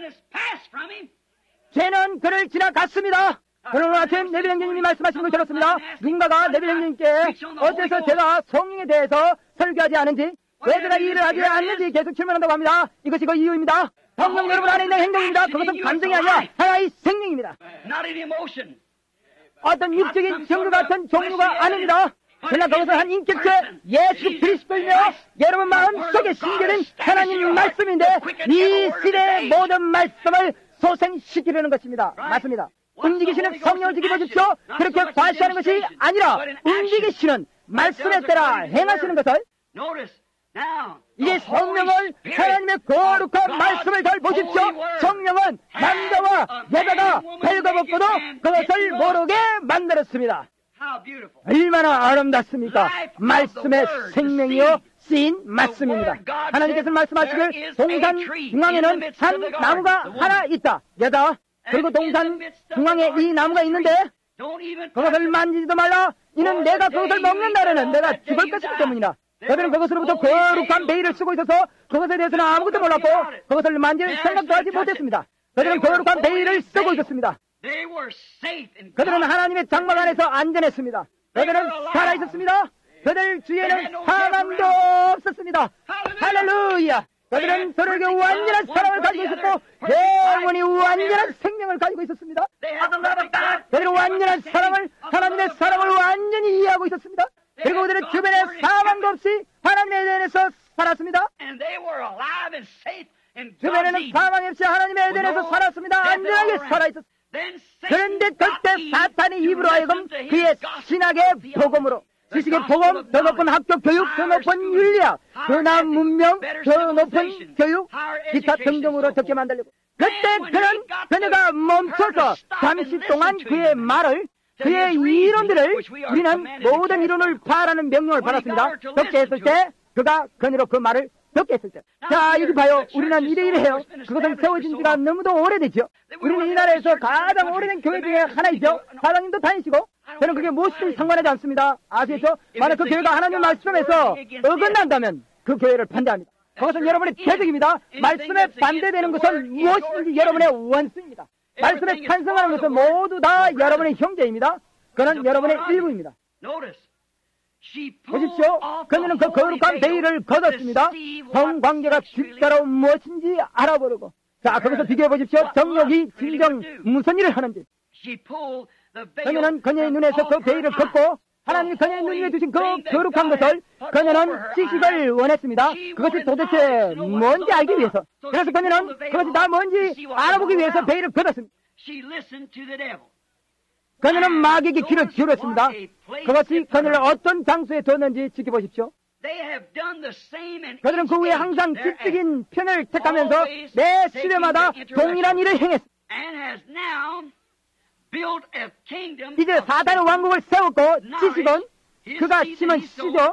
죄는 그를 지나갔습니다. 오늘 아침 네빌 형제님이 말씀하신 걸 들었습니다. 누군가가 네빌 형제님께 어째서 제가 성령에 대해서 설교하지 않은지 왜 내가 이 일을 하지 않는지 계속 질문한다고 합니다. 이것이 그 이유입니다. 성령 여러분 안에 있는 행동입니다. 그것은 감정이 아니라 하나의 생명입니다. 어떤 육적인 종류 같은 종류가 아닙니다. 그러나 그것은 한 인격체 예수 그리스도이며 여러분 마음 속에 심겨진 하나님 말씀인데 이 시대의 모든 말씀을 소생시키려는 것입니다. 맞습니다. 움직이시는 성령을 지켜보십시오. 그렇게 과시하는 것이 아니라 움직이시는 말씀에 따라 행하시는 것을 이제 성령을 하나님의 거룩한 말씀을 잘 보십시오. 성령은 남자와 여자가 벨거벗고도 그것을 모르게 만들었습니다. 얼마나 아름답습니까? 말씀의 생명이요 쓰인 말씀입니다. 하나님께서 말씀하시길 동산 중앙에는 한 나무가 하나 있다. 여자. 그리고 동산 중앙에 이 나무가 있는데 그것을 만지지도 말라. 이는 내가 그것을 먹는다라는 내가 죽을 것이기 때문이다. 그들은 그것으로부터 거룩한 베일을 쓰고 있어서 그것에 대해서는 아무것도 몰랐고 그것을 만질 생각도 하지 못했습니다. 그들은 거룩한 베일을 쓰고 있었습니다. 그들은 하나님의 장막 안에서 안전했습니다. 그들은 살아있었습니다. 그들 주위에는 사망도 없었습니다. 할렐루야! 그들은 서로에게 완전한 사랑을 가지고 있었고 영원히 완전한 생명을 가지고 있었습니다. 그들은 완전한 사랑을 하나님의 사랑을 완전히 이해하고 있었습니다. 그리고 그들의 주변에 사망도 없이 하나님에 대해서 살았습니다. 주변에는 사망이 없이 하나님의 에덴에서 살았습니다. 안전하게 살아있었습니다. 그런데 그때 사탄이 입으로 하여금 그의 신학의 복음으로 지식의 복음, 더 높은 학교 교육, 더 높은 윤리학, 더 문명, 더 높은 교육, 기타 등등으로 듣게 만들려고. 그때 그는 그녀가 멈춰서 잠시 동안 그의 말을, 그의 이론들을 우리는 모든 이론을 바라는 명령을 받았습니다. 듣게 했을 때 그가 그녀로 그 말을 듣게 했을 때. 자, 이리 봐요. 우리는 이래 이래 해요. 그것은 세워진 지가 너무도 오래됐죠. 우리는 이 나라에서 가장 오래된 교회 중에 하나이죠. 사장님도 다니시고. 저는 그게 무엇이든 상관하지 않습니다. 아시겠죠? 만약 그 교회가 하나님 말씀에서 어긋난다면 그 교회를 반대합니다. 그것은 여러분의 죄적입니다. 말씀에 반대되는 것은 무엇이든지 여러분의 원수입니다. 말씀에 찬성하는 것은 모두 다 여러분의 형제입니다. 그는 여러분의 일부입니다. 보십시오. 그녀는 그 거룩한 베일을 걷었습니다. 성관계가 진짜로 무엇인지 알아보려고. 자, 거기서 비교해 보십시오. 정욕이 진정 무슨 일을 하는지. 그녀는 그녀의 눈에서 그 베일을 걷고 하나님이 그녀의 눈에 두신 그 거룩한 것을 그녀는 지식을 원했습니다. 그것이 도대체 뭔지 알기 위해서. 그래서 그녀는 그것이 다 뭔지 알아보기 위해서 베일을 걷었습니다. 그녀는 마귀에게 귀를 기울였습니다. 그것이 그녀를 어떤 장소에 뒀는지 지켜보십시오. 그들은 그 후에 항상 지적인 편을 택하면서 매 시대마다 동일한 일을 행했습니다. 이제 사단의 왕국을 세웠고 지식은 그가 심은 씨죠.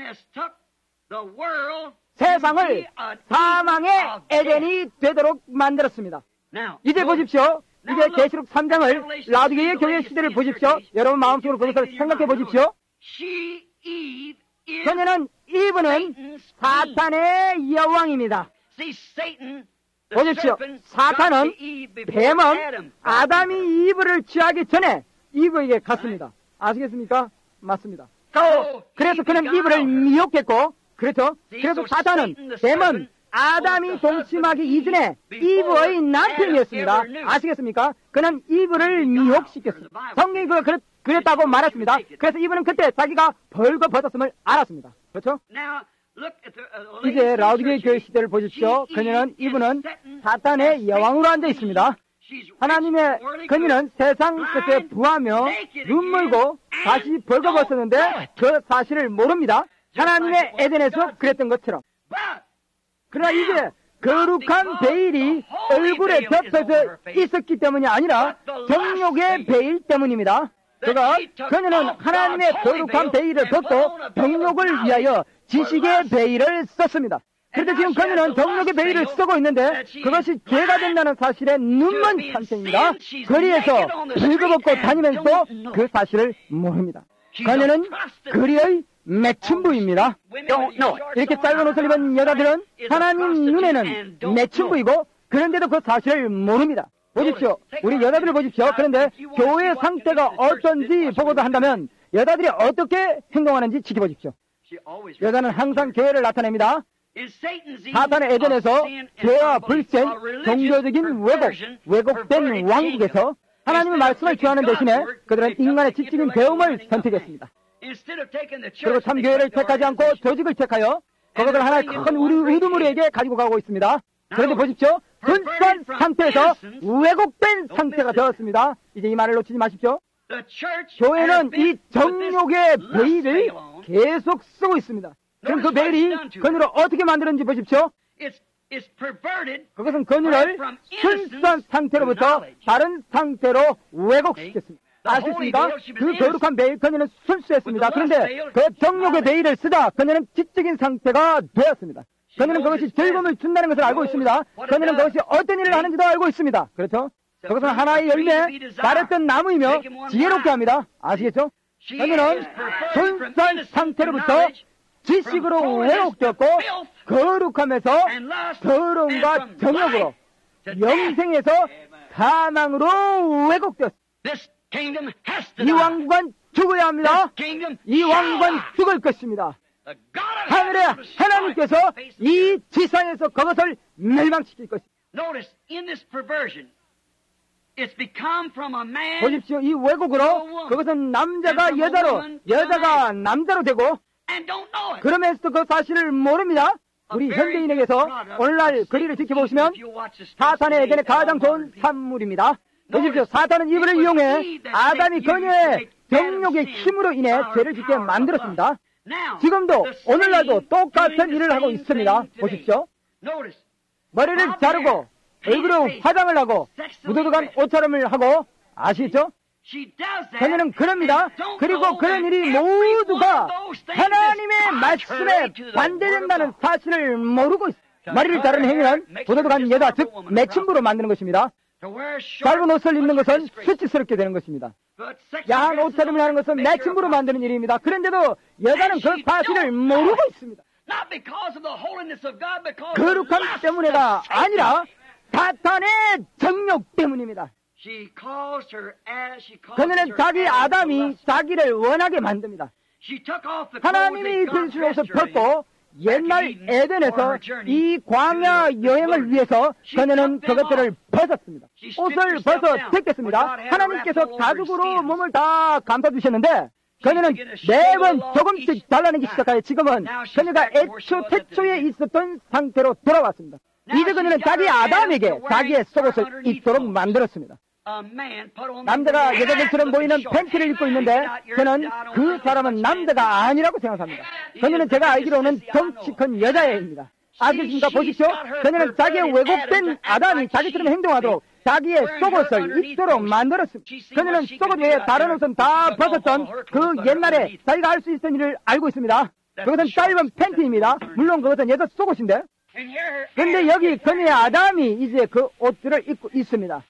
세상을 사망의 에덴이 되도록 만들었습니다. 이제 보십시오. 이제 계시록 삼 장을 라우디게의 교회 시대를 보십시오. 여러분 마음속으로 그것을 생각해 보십시오. 그녀는 이브는 사탄의 여왕입니다. 보십시오. 사탄은 뱀은 아담이 이브를 취하기 전에 이브에게 갔습니다. 아시겠습니까? 맞습니다. 그래서 그는 이브를 미혹했고, 그렇죠? 그래서 사탄은 뱀은 아담이 동침하기 이전에 이브의 남편이었습니다. 아시겠습니까? 그는 이브를 미혹시켰습니다. 성경이 그랬, 그랬다고 말했습니다. 그래서 이브는 그때 자기가 벌거벗었음을 알았습니다. 그렇죠? 이제 라우디게의 교회 시대를 보십시오. 그녀는 이브는 사탄의 여왕으로 앉아 있습니다. 하나님의 그녀는 세상 끝에 부하며 눈물고 다시 벌거벗었는데 그 사실을 모릅니다. 하나님의 에덴에서 그랬던 것처럼. 그러나 이제 거룩한 베일이 얼굴에 덮여서 있었기 때문이 아니라 정욕의 베일 때문입니다. 그가 그녀는 하나님의 거룩한 베일을 벗고 정욕을 위하여 지식의 베일을 썼습니다. 그런데 지금 그녀는 정욕의 베일을 쓰고 있는데 그것이 죄가 된다는 사실에 눈먼 상태입니다. 거리에서 벌거벗고 다니면서 그 사실을 모릅니다. 그녀는 거리의 매춘부입니다. 이렇게 짧은 옷을 입은 여자들은 하나님 눈에는 매춘부이고 그런데도 그 사실을 모릅니다. 보십시오. 우리 여자들을 보십시오. 그런데 교회의 상태가 어떤지 보고도 한다면 여자들이 어떻게 행동하는지 지켜보십시오. 여자는 항상 죄를 나타냅니다. 사탄의 에덴에서 죄와 불신, 종교적인 왜곡, 왜곡된 왕국에서 하나님의 말씀을 취하는 대신에 그들은 인간의 지적인 배움을 선택했습니다. 그리고 참교회를 택하지 않고 조직을 택하여 그것을 하나의 큰 우두머리에게 가지고 가고 있습니다. 그런데 보십시오. 분산 상태에서 왜곡된 상태가 되었습니다. 이제 이 말을 놓치지 마십시오. 교회는 이 정욕의 베일을 계속 쓰고 있습니다. 그럼 그 베일이 그녀를 어떻게 만드는지 보십시오. 그것은 그녀를 순수한 상태로부터 다른 상태로 왜곡시켰습니다. 아시겠습니까? 그 거룩한 베일, 그녀는 순수했습니다. 그런데 그 정욕의 베일을 쓰자 그녀는 지적인 상태가 되었습니다. 그녀는 그것이 즐거움을 준다는 것을 알고 있습니다. 그녀는 그것이 어떤 일을 하는지도 알고 있습니다. 그렇죠? 그것은 하나의 열매, 가랬던 나무이며 지혜롭게 합니다. 아시겠죠? 그녀는 순수한 상태로부터 지식으로 왜곡되었고 거룩함에서 더러움과 정욕으로 영생에서 사망으로 왜곡되었습니다. 이 왕국은 죽어야 합니다. 이 왕국은 죽을 것입니다. 하늘의 하나님께서 이 지상에서 그것을 멸망시킬 것입니다. 보십시오. 이 왜곡으로 그것은 남자가 여자로, 여자가 남자로 되고 그러면서도 그 사실을 모릅니다. 우리 현대인에게서 오늘날 거리를 지켜보시면 사탄의 에덴의 가장 좋은 산물입니다. 보십시오. 사탄은 이불을 이용해 아담이 그녀의 정욕의 힘으로 인해 죄를 짓게 만들었습니다. 지금도 오늘날도 똑같은 일을 하고 있습니다. 보십시오. 머리를 자르고 얼굴에 화장을 하고 무도덕한 옷차림을 하고 아시죠? 그녀는 그럽니다. 그리고 그런 일이 모두가 하나님의 말씀에 반대된다는 사실을 모르고 있습니다. 머리를 자르는 행위는 부도덕한 여자, 즉 매춘부로 만드는 것입니다. 짧은 옷을 입는 것은 수치스럽게 되는 것입니다. 야한 옷차림을 하는 것은 매춘부로 만드는 일입니다. 그런데도 여자는 그 사실을 모르고 있습니다. 거룩함 때문에가 아니라 사탄의 정욕 때문입니다. 그녀는 자기 아담이 자기를 원하게 만듭니다. 하나님이 입힌 옷을 벗고 옛날 에덴에서 이 광야 여행을 위해서 그녀는 그것들을 벗었습니다. 옷을 벗어 벗겼습니다. 하나님께서 가죽으로 몸을 다 감싸주셨는데 그녀는 매번 조금씩 잘라내기 시작하여 지금은 그녀가 애초 태초에 있었던 상태로 돌아왔습니다. 이제 그녀는 자기 아담에게 자기의 속옷을 입도록 만들었습니다. 남자가 여자들처럼 보이는 팬티를 입고 있는데 저는 그 사람은 남자가 아니라고 생각합니다. 그녀는 제가 알기로는 덩치 큰 여자애입니다. 아시겠습니까? 보십시오. 그녀는 자기의 왜곡된 아담이 자기처럼 행동하도록 자기의 속옷을 입도록 만들었습니다. 그녀는 속옷 외에 다른 옷은 다 벗었던 그 옛날에 자기가 할 수 있었던 일을 알고 있습니다. 그것은 짧은 팬티입니다. 물론 그것은 여자 속옷인데 그런데 여기 그녀의 아담이 이제 그 옷들을 입고 있습니다.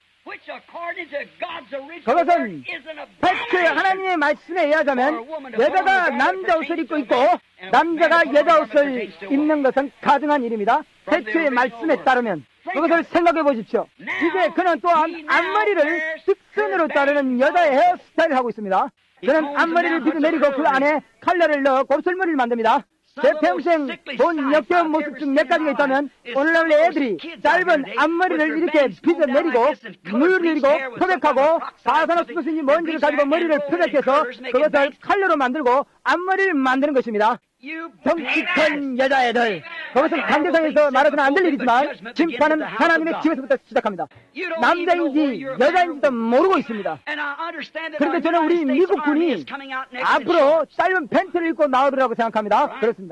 그것은 팩트의 하나님의 말씀에 의하자면 여자가 남자 옷을 입고 있고 남자가 여자 옷을 입는 것은 가증한 일입니다. 팩트의 말씀에 따르면 그것을 생각해 보십시오. 이제 그는 또한 앞머리를 직선으로 자르는 여자의 헤어스타일을 하고 있습니다. 그는 앞머리를 빗어내리고 그 안에 칼날을 넣어 곱슬머리를 만듭니다. 제 평생 본 역겨운 모습 중 몇 가지가 있다면 오늘날 애들이 짧은 앞머리를 이렇게 빗어내리고 물을 내리고 표백하고 사사노스인지 뭔지를 가지고 머리를 표백해서 그것을 칼로로 만들고 앞머리를 만드는 것입니다. 덩치 큰 여자애들, 그것은 강대상에서 말해서는 안 될 일이지만 심판은 하나님의 집에서부터 시작합니다. 남자인지 여자인지도 모르고 있습니다. 그런데 저는 우리 미국 군이 앞으로 짧은 팬티를 입고 나오리라고 생각합니다. 그렇습니다.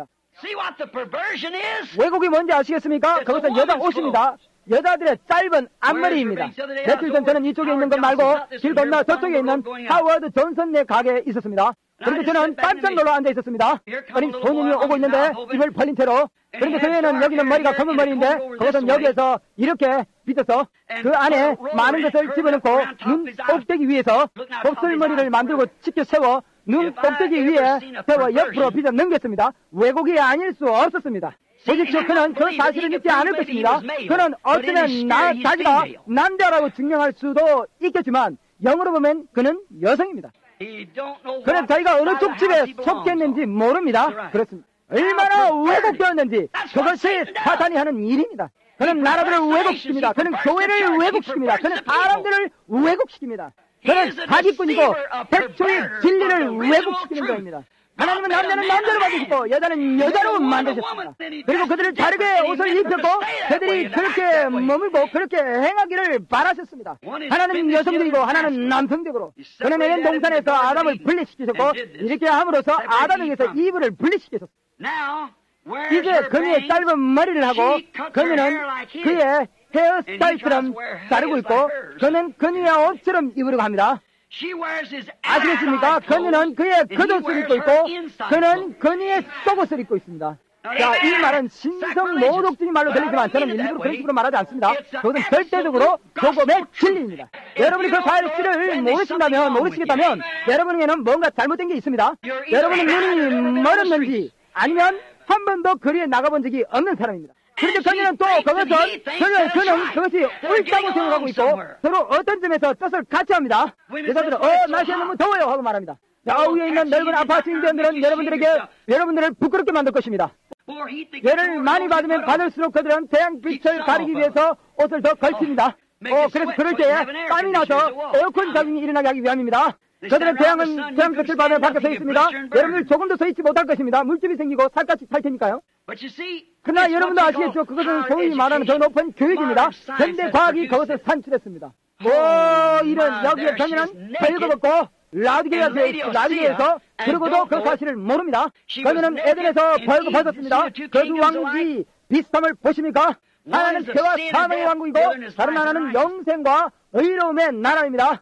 왜곡이 뭔지 아시겠습니까? 그것은 여자 옷입니다. 여자들의 짧은 앞머리입니다. 며칠 전 저는 이쪽에 있는 것 말고 길 건너 저쪽에 있는 하워드 존슨의 가게에 있었습니다. 그런데 저는 깜짝 놀라 앉아 있었습니다. 어린 손님이 오고 있는데 입을 벌린 채로. 그런데 그 외에는 여기는 머리가 검은 머리인데 그것은 여기에서 이렇게 빗어서 그 안에 많은 것을 집어넣고 눈 꼭대기 위에서 곱슬머리를 만들고 치켜 세워 눈 꼭대기 위에 세워 옆으로 빗어 넘겼습니다. 왜곡이 아닐 수 없었습니다. 보십시오. 그는 그 사실을 믿지 않을 것입니다. 그는 어쩌면 나, 자기가 남자라고 증명할 수도 있겠지만 영어로 보면 그는 여성입니다. 그래서 자기가 어느 쪽 집에 속했는지 모릅니다. 그렇습니다. 얼마나 왜곡되었는지 그것이 사탄이 하는 일입니다. 그는 나라들을 왜곡시킵니다. 그는 교회를 왜곡시킵니다. 그는 사람들을 왜곡시킵니다. 그는 사기꾼이고 백초의 진리를 왜곡시키는 자입니다. 하나님은 남자는 남자로 만드셨고 여자는 여자로 만드셨습니다. 그리고 그들을 다르게 옷을 입혔고 그들이 그렇게 머물고 그렇게 행하기를 바라셨습니다. 하나는 여성적이고 하나는 남성적으로. 그는 에덴 동산에서 아담을 분리시키셨고 이렇게 함으로써 아담에게서 이브를 분리시키셨습니다. 이제 그녀의 짧은 머리를 하고 그녀는 그의 헤어스타일처럼 자르고 있고 그는 그녀의 옷처럼 입으려고 합니다. 아시겠습니까? 그녀는 그의 겉옷을 입고 있고 그는 그녀의 속옷을 입고 있습니다. 자, 이 말은 신성 모독적인 말로 들리지만 저는 일부러 그런 식으로 말하지 않습니다. 그것은 절대적으로 복음의 진리입니다. 여러분이 그 사실을 모르신다면, 모르시겠다면 여러분에게는 뭔가 잘못된 게 있습니다. 여러분은 눈이 멀었는지 아니면 한 번도 거리에 나가본 적이 없는 사람입니다. 그런데 그녀는 또 그것은 그는, 그는 그것이 옳다고 생각하고 있고 서로 어떤 점에서 뜻을 같이 합니다. 여자들은 어 날씨가 너무 더워요 하고 말합니다. 좌우에 있는 넓은 아파트 인디언들은 여러분들에게 여러분들을 부끄럽게 만들 것입니다. 열을 많이 받으면 받을수록 그들은 태양빛을 가리기 위해서 옷을 더 걸칩니다. 어, 그래서 그럴 때에 땀이 나서 에어컨 작용이 일어나게 하기 위함입니다. 그들은 태양은 태양빛을 받으면 밖에 서 있습니다. 여러분들 조금도 서 있지 못할 것입니다. 물집이 생기고 살갗이 찰 테니까요. 그러나 여러분도 아시겠죠? 그것은 소위 말하는 더 높은 교육입니다. 현대 과학이 그것을 산출했습니다. 뭐 이런 여기에 그녀는 벌거벗고 라디오에서 라디오에서 그러고도 그 사실을 모릅니다. 그녀는 에덴에서 벌거벗었습니다. 그 두 왕국이 비슷함을 보십니까? 하나는 죄와 사망의 왕국이고 다른 하나는 영생과 의로움의 나라입니다.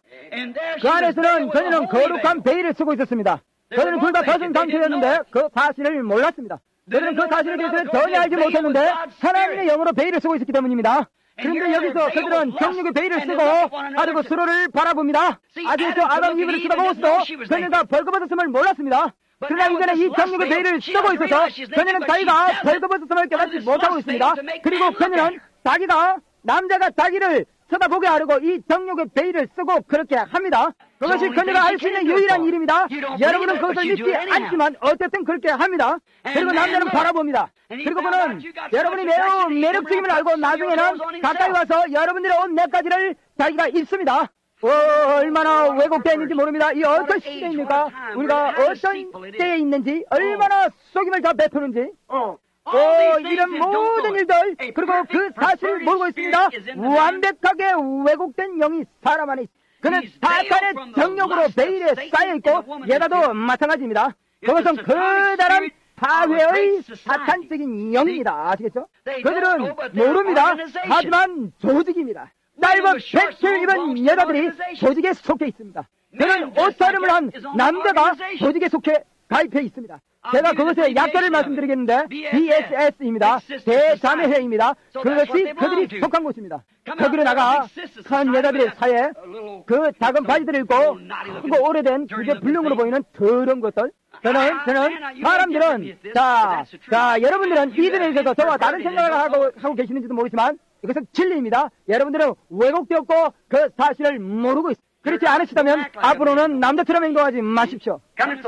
그 안에서는 그녀는 거룩한 베일을 쓰고 있었습니다. 그녀는 둘 다 거듭난 상태였는데 그 사실을 몰랐습니다. 그들은 그 사실에 대해서는 전혀 알지 못했는데 하나님의 영으로 베일을 쓰고 있었기 때문입니다. 그런데 여기서 그들은 정육의 베일을 쓰고 아주 서로를 바라봅니다. 아직도 아담 이브를 쳐다보고서도 그녀가 벌거벗었음을 몰랐습니다. 그러나 이제는 이 정육의 베일을 쓰고 있어서 그녀는 자기가 벌거벗었음을 깨닫지 못하고 있습니다. 그리고 그녀는 자기가 남자가 자기를 쳐다보게 하려고 이 정육의 베일을 쓰고 그렇게 합니다. 그것이 그녀가 알 수 있는 유일한 일입니다. 여러분은 그것을 믿지 않지만 어쨌든 그렇게 합니다. 그리고 남자는 바라봅니다. 그리고 그는 여러분이 매우 매력적임을 알고 나중에는 가까이 와서 여러분들의 옷 몇 가지를 자기가 입습니다. 어, 얼마나 왜곡되어 있는지 모릅니다. 이 어떤 시대입니까? 우리가 어떤 때에 있는지 얼마나 속임을 다 베푸는지 어. 어, 이런 모든 일들, 그리고 그 사실을 모르고 있습니다. 완벽하게 왜곡된 영이 사람 안에 있습니다. 그는 사탄의 정욕으로 베일에 쌓여있고, 여자도 마찬가지입니다. 그것은 커다란 사회의 사탄적인 영입니다. 아시겠죠? 그들은 모릅니다. 하지만 조직입니다. 짧은 백수를 입은 여자들이 조직에 속해 있습니다. 그는 옷차림을 한 남자가 조직에 속해 가입해 있습니다. 제가 그것의 약자를 말씀드리겠는데 비 에스 에스입니다. 대자매회입니다. 그것이 그들이 속한 곳입니다. 거기로 나가 큰 여자들의 사이에 그 작은 바지들을 입고 크고 오래된 그게 불륜으로 보이는 더러운 것들. 저는, 저는, 사람들은, 자, 자, 여러분들은 이들에 있어서 저와 다른 생각을 하고, 하고 계시는지도 모르지만 이것은 진리입니다. 여러분들은 왜곡되었고 그 사실을 모르고 있습니다. 그렇지 않으시다면 앞으로는 남자처럼 행동하지 마십시오.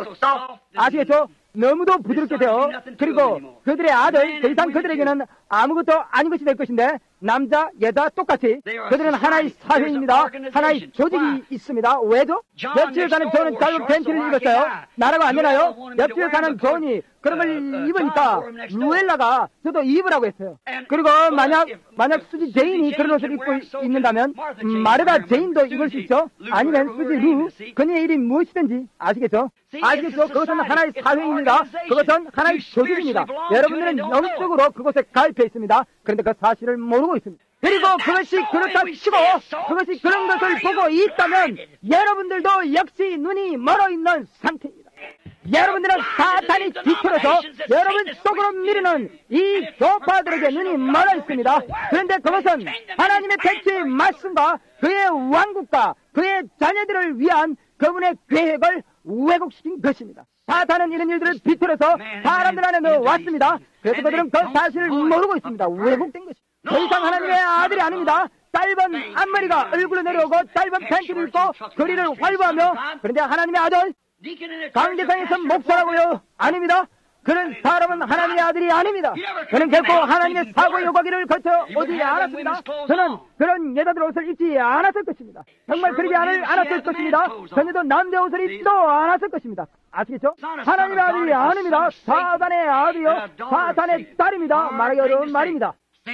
아시겠죠? 너무도 부드럽게 되어 그리고 그들의 아들 더 이상 그들에게는 아무것도 아닌 것이 될 것인데 남자, 여자 똑같이 그들은 하나의 사회입니다. 하나의 조직이 있습니다. 왜죠? 옆집에 사는 저는 짧은 팬티를 입었어요. 나라고 안 되나요? 옆집에 사는 존이 그런 걸 입으니까 루엘라가 저도 입으라고 했어요. 그리고 만약 만약 수지 제인이 그런 옷을 입고 있는다면 마르다 제인도 입을 수 있죠. 아니면 수지 루 그녀의 일이 무엇이든지 아시겠죠? 아시겠죠? 그것은 하나의 사회입니다. 그것은 하나의 조직입니다. 여러분들은 영적으로 그곳에 가입해 있습니다. 그런데 그 사실을 모르고 있습니다. 그리고 그것이 그렇다 치고 그것이 그런 것을 보고 있다면 여러분들도 역시 눈이 멀어 있는 상태입니다. 여러분들은 사탄이 뒤틀어서 여러분 속으로 미루는 이 교파들에게 눈이 멀어 있습니다. 그런데 그것은 하나님의 백지의 말씀과 그의 왕국과 그의 자녀들을 위한 그분의 계획을 왜곡시킨 것입니다. 사탄은 이런 일들을 비틀어서 사람들 안에 넣어왔습니다. 그래서 그들은 그 사실을 모르고 있습니다. 왜곡된 것입니다. 더 이상 하나님의 아들이 아닙니다. 짧은 앞머리가 얼굴로 내려오고 짧은 팬티를 입고 거리를 활보하며, 그런데 하나님의 아들, 강대상에서 목사라고요? 아닙니다. 그는 사람은 하나님의 아들이 아닙니다. 그는 결코 하나님의 사고 여과기를 거쳐 오지 않았습니다. 저는 그런 여자들 옷을 입지 않았을 것입니다. 정말 그러지 않을, 않았을 것입니다. 전에도 남자 옷을 입지도 않았을 것입니다. 아시겠죠? 하나님의 아들이 아닙니다. 사단의 아들이요, 사단의 딸입니다. 말하기 어려운 말입니다.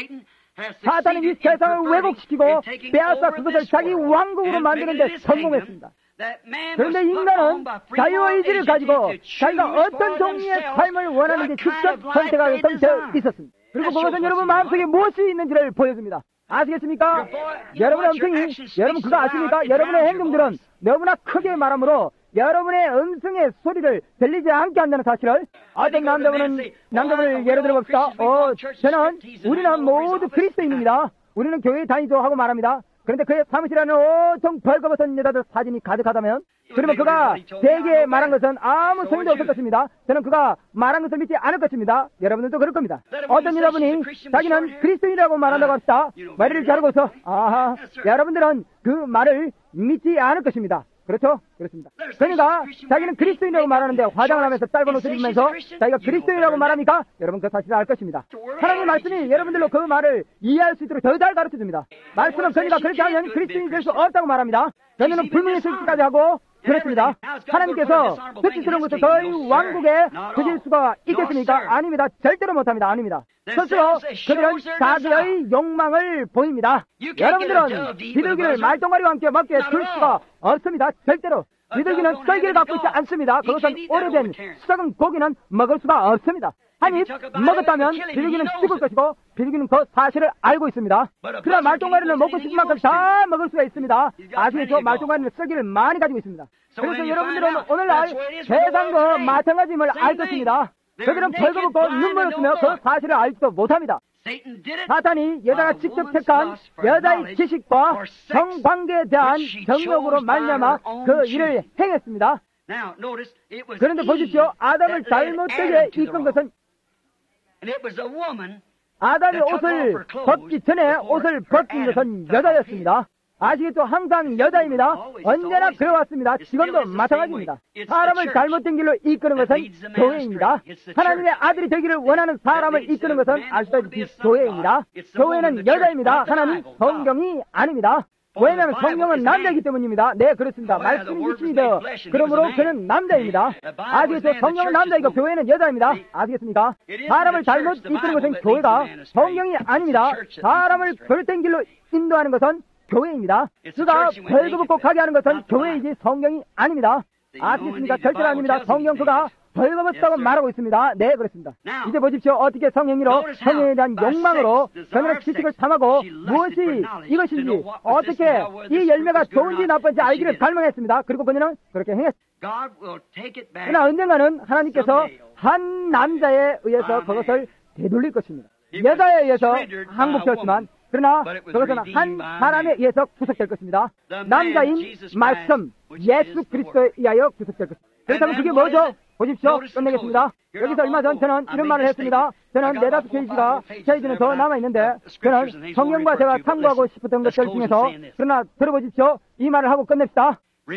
사단은 이 세상을 왜곡시키고 빼앗아 그것을 자기 왕국으로 만드는 데 성공했습니다. 그런데 인간은 자유의지를 가지고 자기가 어떤 종류의 삶을 원하는지 직접 선택하게끔 되어 있었습니다. 그리고 그것은 여러분 마음속에 무엇이 있는지를 보여줍니다. 아시겠습니까? 여러분의 음성이, 여러분 그거 아십니까? 여러분의 행동들은 너무나 크게 말하므로 여러분의 음성의 소리를 들리지 않게 한다는 사실을, 어떤 남자분은, 남자분을 예를 들어 봅시다. 어, 저는, 우리는 모두 그리스도인입니다. 우리는 교회에 다니죠 하고 말합니다. 그런데 그의 사무실 안에 온통 벌거벗은 여자들 사진이 가득하다면, 그러면 그가 대개 말한 것은 아무 소용도 없을 것입니다. 저는 그가 말한 것을 믿지 않을 것입니다. 여러분들도 그럴 겁니다. 어떤 여자분이 자기는 그리스도인이라고 말한다고 합시다. 머리를 자르고서, 아하, 여러분들은 그 말을 믿지 않을 것입니다. 그렇죠? 그렇습니다. 그러니까 자기는 그리스도인이라고 말하는데 화장을 하면서 짧은 옷을 입으면서 자기가 그리스도인이라고 말합니까? 여러분 그 사실을 알 것입니다. 하나님의 말씀이 여러분들로 그 말을 이해할 수 있도록 더 잘 가르쳐줍니다. 말씀은 그러니까 그렇게 하면 그리스도인이 될 수 없다고 말합니다. 저는 불문의 설치까지 하고 그렇습니다. 하나님께서 뜻스러운 것을 저희 왕국에 드실 수가 있겠습니까? 아닙니다. 절대로 못합니다. 아닙니다. 스스로 그들은 자기의 욕망을 보입니다. 여러분들은 비둘기를 말똥가리와 함께 먹게 둘 수가 없습니다. 절대로. 비둘기는 썰기를 갖고 있지 않습니다. 그것은 오래된 썩은 고기는 먹을 수가 없습니다. 한 입 먹었다면 비둘기는 죽을 것이고 비둘기는 그 사실을 알고 있습니다. 그러나 말똥가리는 먹고 싶은 만큼 다 먹을 수가 있습니다. 아시겠죠? 말똥가리는 썩기를 많이 가지고 있습니다. 그래서 여러분들은 오늘날 세상과 마찬가지임을 알 것입니다. 그들은 벌거벗고 눈물을 쓰며 그 사실을 알지도 못합니다. 사탄이 여자가 직접 택한 여자의 지식과 성관계에 대한 정욕으로 말미암아 그 일을 행했습니다. 그런데 보십시오. 아담을 잘못되게 이끈 것은 아담이 옷을 벗기 전에 옷을 벗긴 것은 여자였습니다. 아시겠죠? 항상 여자입니다. 언제나 그래왔습니다. 지금도 마찬가지입니다. 사람을 잘못된 길로 이끄는 것은 교회입니다. 하나님의 아들이 되기를 원하는 사람을 이끄는 것은 아시다시피 교회입니다. 교회는 여자입니다. 하나님 성경이 아닙니다. 왜냐하면 성경은 남자이기 때문입니다. 네, 그렇습니다. 말씀이 있습니다. 그러므로 그는 남자입니다. 아시겠죠? 성경은 남자이고 교회는 여자입니다. 아시겠습니까? 사람을 잘못 이끄는 것은 교회가, 성경이 아닙니다. 사람을 그릇된 길로 인도하는 것은 교회입니다. 그가 벌거벗고 가게 하는 것은 교회이지 성경이 아닙니다. 아시겠습니까? 절대로 아닙니다. 성경 그가 벌거벗다고 말하고 있습니다. 네, 그렇습니다. 이제 보십시오. 어떻게 성행위로, 성행에 대한 욕망으로 그는 지식을 탐하고 무엇이 이것인지, 어떻게 이 열매가 좋은지 나쁜지 알기를 갈망했습니다. 그리고 그녀는 그렇게 행했습니다. 그러나 언젠가는 하나님께서 한 남자에 의해서 그것을 되돌릴 것입니다. 여자에 의해서 항복되었지만, 그러나 그것은 한 사람에 의해서 구속될 것입니다. 남자인 말씀, 예수 그리스도에 의하여 구속될 것입니다. 그렇다면 그게 뭐죠? 보십시오. 끝내겠습니다. 여기서 얼마 전 저는 이런 말을 했습니다. 저는 네다섯 페이지가 페이지는 더 남아있는데, 저는 성경과 제가 탐구하고 싶었던 것들 중에서, 그러나 들어보십시오. 이 말을 하고 끝냅시다.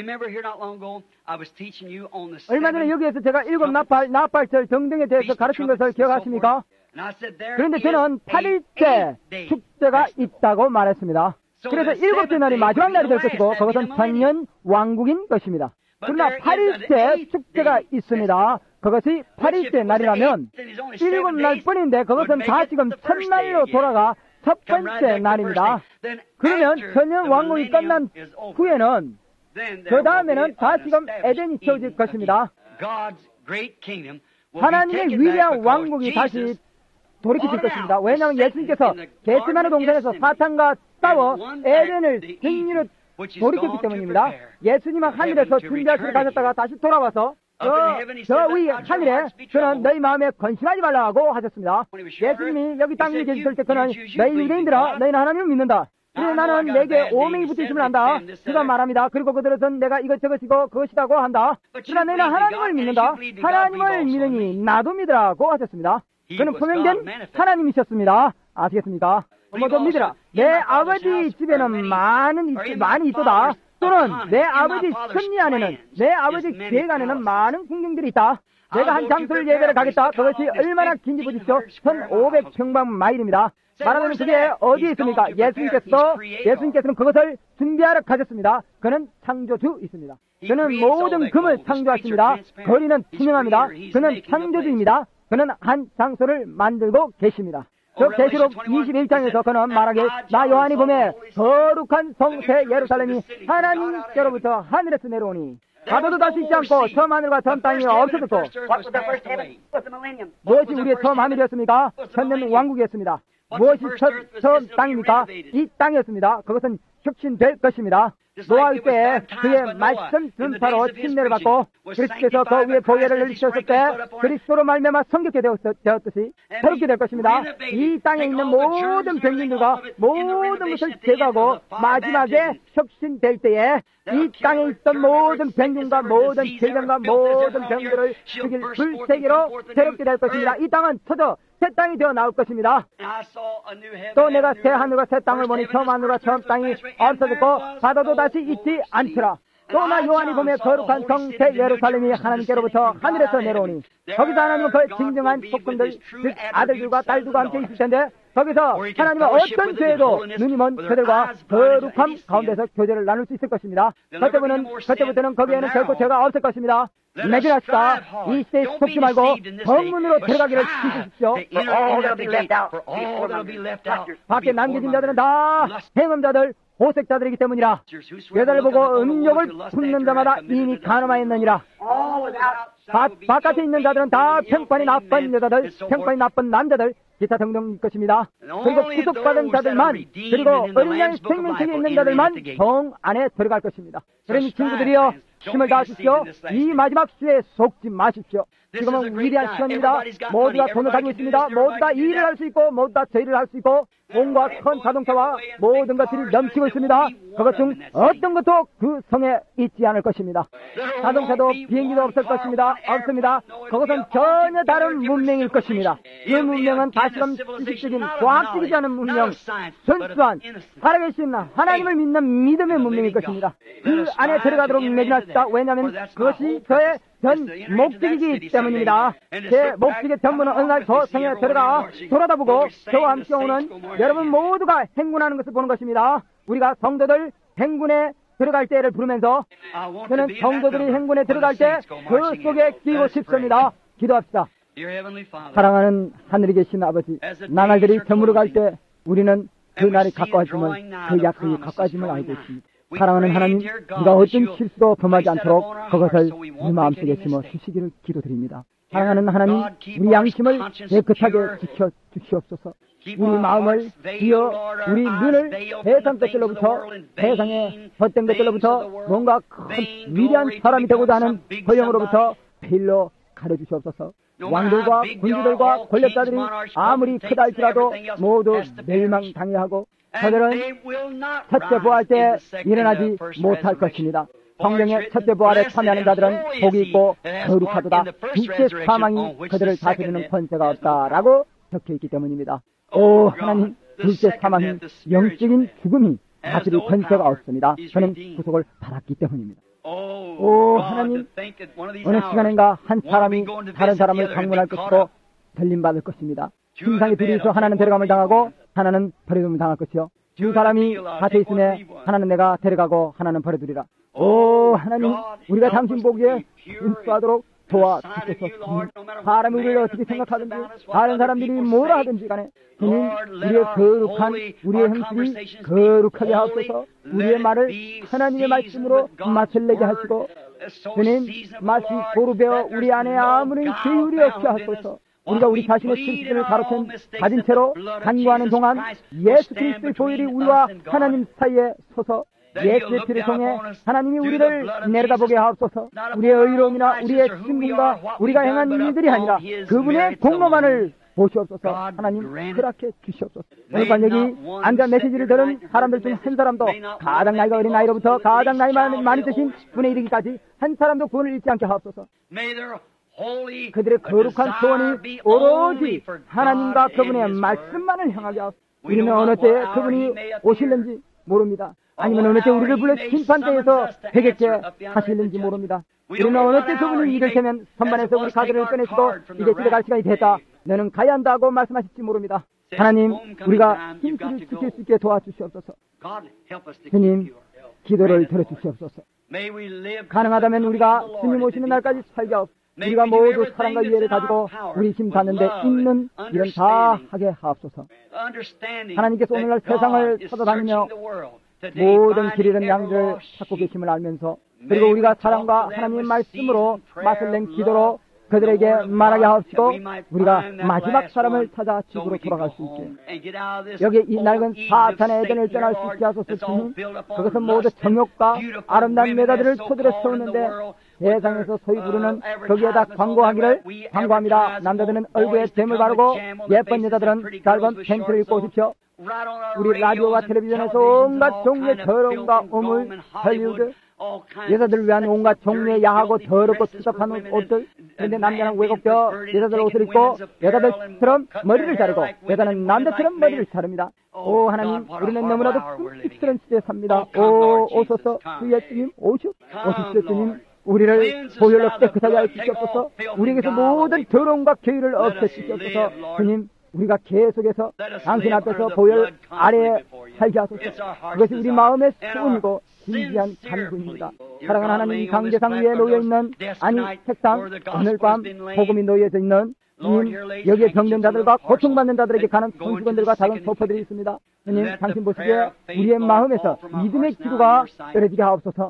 얼마 전에 여기에서 제가 일곱 나팔, 나팔절 등등에 대해서 가르친 것을 기억하십니까? 그런데 저는 팔 일째 축제가 있다고 말했습니다. 그래서 일곱째 날이 마지막 날이 될 것이고 그것은 천년 왕국인 것입니다. 그러나 팔 일째 축제가 있습니다. 그것이 팔 일째 날이라면 일곱 날 뿐인데 그것은 다시금 첫날로 돌아가 첫 번째 날입니다. 그러면 천년 왕국이 끝난 후에는 그 다음에는 다시금 에덴이 채워질 것입니다. 하나님의 위대한 왕국이 다시 돌이키실 것입니다. 왜냐하면 예수님께서 겟세마네 동산에서 사탄과 싸워 에덴을 승리로 돌이켰기 때문입니다. 예수님은 하늘에서 준비하시러 가셨다가 다시 돌아와서 저, 저 위 하늘에 그는 너희 마음에 건심하지 말라고 하셨습니다. 예수님이 여기 땅에 계실 때 그는 너희 유대인들아 너희는 하나님을 믿는다. 그리고 나는 내게 오명이 붙으심을 한다. 그가 말합니다. 그리고 그들은 내가 이것저것이고 그것이라고 한다. 그러나 너희는 하나님을 믿는다. 하나님을 믿으니 나도 믿으라고 하셨습니다. 그는 분명된 하나님이셨습니다. 아시겠습니까? 뭐도 믿으라. 내 아버지 집에는 많은 있, 많이 있도다. 또는 내 아버지 승리 안에는, 내 아버지 계획 안에는 많은 풍경들이 있다. 내가 한 장소를 예배를 가겠다. 그것이 얼마나 긴지 보십시오. 천오백 평방마일입니다. 말하자면 그게 어디에 있습니까? 예수님께서, 예수님께서는 그것을 준비하러 가셨습니다. 그는 창조주 있습니다. 그는 모든 금을 창조하십니다. 거리는 투명합니다. 그는 창조주입니다. 그는 한 장소를 만들고 계십니다. 저 계시록 이십일 장에서 그는 말하기를 나 요한이 보매 거룩한 성새 예루살렘이 하나님께로부터 하늘에서 내려오니 가둬도 다시 있지 않고 처음 하늘과 처음 땅이 없어졌고 무엇이 우리의 처음 하늘이었습니까? 천년 왕국이었습니다. 무엇이 첫, 처음 땅입니까? 이 땅이었습니다. 그것은 혁신될 것입니다. 노아의 때에 그의 말씀 전파로 침례를 받고 그리스도께서 그 위에 보혈을 흘리셨을 때 그리스도로 말미암아 성격게 되었듯이 새롭게 될 것입니다. 이 땅에 있는 모든 병균들과 모든 것을 제거하고 마지막에 혁신될 때에 이 땅에 있던 모든 병균과 모든 질병과 모든 병들을 죽일 불세계로 새롭게 될 것입니다. 이 땅은 터져 새 땅이 되어 나올 것입니다. 또 내가 새 하늘과 새 땅을 보니 처음 하늘과 처음 땅이 없어졌고 바다도 다시 있지 않더라. 또 나 요한이 보며 거룩한 성새 예루살렘이 하나님께로부터 하늘에서 내려오니 거기서 하나님은 그 진정한 속군들 즉 아들들과 딸들과 함께 있을 텐데 거기서 하나님은 어떤 죄에도 눈이 먼 그들과 거룩함 가운데서 교제를 나눌 수 있을 것입니다. 그때부터는, 그때부터는 거기에는 결코 죄가 없을 것입니다. 매주라시다 이 시대에 속지 말고 정문으로 들어가기를 지키십시오. 밖에 남겨진 자들은 다 행음자들 호색자들이기 때문이라. 여자를 보고 음욕을 품는 자마다 이미 가늠하였느니라. 바, 바깥에 있는 자들은 다 평판이 나쁜 여자들, 평판이 나쁜 남자들, 기타 등등일 것입니다. 그리고 구속받은 자들만, 그리고 어린 양의 생명책에 있는 자들만 정 안에 들어갈 것입니다. 그러니 친구들이여, 힘을 다하십시오. 이 마지막 시대에 속지 마십시오. 지금은 위대한 시간입니다. 모두가 돈을 가지고 있습니다. 모두 다 일을 할 수 있고 모두 다 저일을 할 수 있고 온갖 큰 자동차와 모든 것들이 넘치고 있습니다. 그것 중 어떤 것도 그 성에 있지 않을 것입니다. 자동차도 비행기도 없을 것입니다. 없습니다. 그것은 전혀 다른 문명일 것입니다. 이 문명은 다시금 지식적인 과학적이지 않은 문명, 순수한 살아계신 하나님을 믿는 믿음의 문명일 것입니다. 그 안에 들어가도록 매진하십시다. 왜냐하면 그것이 저의 전 목적이기 때문입니다. 제 목적의 전부는 어느 날 저 성에 들어가 돌아다보고 저와 함께 오는 여러분 모두가 행군하는 것을 보는 것입니다. 우리가 성도들 행군에 들어갈 때를 부르면서 저는 성도들이 행군에 들어갈 때 그 속에 끼고 싶습니다. 기도합시다. 사랑하는 하늘에 계신 아버지, 나날들이 저물어 갈 때 우리는 그 날이 가까워짐을, 그 약속이 가까워짐을 알고 있습니다. 사랑하는 하나님, 우리가 어떤 실수도 범하지 않도록 그것을 우리 마음속에 심어 주시기를 기도드립니다. 사랑하는 하나님, 우리 양심을 깨끗하게 지켜 주시옵소서. 우리 마음을 비어 우리 눈을 세상 것들로부터, 세상의 헛된 것들로부터 뭔가 큰 위대한 사람이 되고자 하는 허영으로부터 빌로 가려주시옵소서. 왕들과 군주들과 권력자들이 아무리 크다 할지라도 모두 멸망당해야 하고 저들은 첫째 부활 때 일어나지 못할 것입니다. 성경의 첫째 부활에 참여하는 자들은 복이 있고 거룩하도다. 둘째 사망이 그들을 다스리는 권세가 없다라고 적혀있기 때문입니다. 오 하나님, 둘째 사망이 영적인 죽음이 다스릴 권세가 없습니다. 저는 구속을 받았기 때문입니다. 오 하나님, 어느 시간인가 한 사람이 다른 사람을 방문할 것으로 들림받을 것입니다. 심상이 둘이서 하나는 데려감을 당하고 하나는 버려둠을 당할 것이요. 두 사람이 밭에 있으며 하나는 내가 데려가고 하나는 버려두리라. 오 하나님, 우리가 당신 보기에 인수하도록 도와주소서. 사람이 우리를 어떻게 생각하든지 다른 사람들이 뭐라 하든지 간에 주님, 우리의 거룩한 우리의 행실이 거룩하게 하옵소서. 우리의 말을 하나님의 말씀으로 맛을 내게 하시고 주님, 맛이 고르베어 우리 안에 아무런 계율이 없게 하소서. 우리가 우리 자신의 실수를 가로챈 가진 채로 간구하는 동안 예수 그리스도의 보혈이 우리와 하나님 사이에 서서 예수의 피를 통해 하나님이 우리를 내려다보게 하옵소서. 우리의 의로움이나 우리의 신분과 우리가 행한 일들이 아니라 그분의 공로만을 보시옵소서. 하나님 그렇게 주시옵소서. 오늘 밤 여기 앉아 메시지를 들은 사람들 중 한 사람도 가장 나이가 어린 나이로부터 가장 나이 많이 드신 분에 이르기까지 한 사람도 구원을 잃지 않게 하옵소서. 그들의 거룩한 소원이 오로지 하나님과 그분의 말씀만을 향하게 하옵소서. 우리는 어느 때 그분이 오실는지 모릅니다. 아니면 어느 때 우리를 불러 심판대에서 회개케 하실는지 모릅니다. 우리는 어느 때 그분이 이를테면 선반에서 우리 카드를 꺼내시고 이제 집에 갈 시간이 됐다, 너는 가야 한다고 말씀하실지 모릅니다. 하나님, 우리가 힘줄을 지킬 수 있게 도와주시옵소서. 주님, 기도를 들어주시옵소서. 가능하다면 우리가 주님 오시는 날까지 살게 하옵소서. 우리가 모두 사랑과 이해를 가지고 우리 힘 닿는데 있는 일은 다 하게 하옵소서. 하나님께서 오늘날 세상을 찾아다니며 모든 길 잃은 양들을 찾고 계심을 알면서, 그리고 우리가 사랑과 하나님의 말씀으로 맛을 낸 기도로 그들에게 말하게 하옵시고 우리가 마지막 사람을 찾아 집으로 돌아갈 수 있게, 여기 이 낡은 사탄의 에덴을 떠날 수 있게 하소서. 주님, 그것은 모두 정욕과 아름다운 여자들을 토대로 세우는데 세상에서 소위 부르는 거기에다 광고하기를 광고합니다. 남자들은 얼굴에 잼을 바르고 예쁜 여자들은 짧은 팬티를 입고 오십시오. 우리 라디오와 텔레비전에서 온갖 종류의 더러움과 오물, 헐리우드, 여자들을 위한 온갖 종류의 야하고 더럽고 추잡한 옷들. 그런데 남자는 왜곡되어 여자들 옷을 입고 여자들처럼 머리를 자르고 여자는 남자처럼 머리를 자릅니다. 오 하나님, 우리는 너무나도 끔찍스러운 시대에 삽니다. 오 오소서. 주의 주님 오시오. 오십시오 주님. 우리를 보혈로 깨끗하게 하여 주시옵소서. 우리에게서 모든 더러움과 죄를 없애주시옵소서. 주님, 우리가 계속해서 당신 앞에서 보혈 아래에 살게 하소서. 그것이 우리 마음의 수은이고 진지한 간구입니다. 사랑하는 하나님, 강제상 위에 놓여있는, 아니 책상 오늘 밤 복음이 놓여져 있는 주님, 여기에 병든 자들과 고통받는 자들에게 가는 손수건들과 작은 소포들이 있습니다. 주님, 당신 보시기에 우리의 마음에서 믿음의 기도가 떨어지게 하옵소서.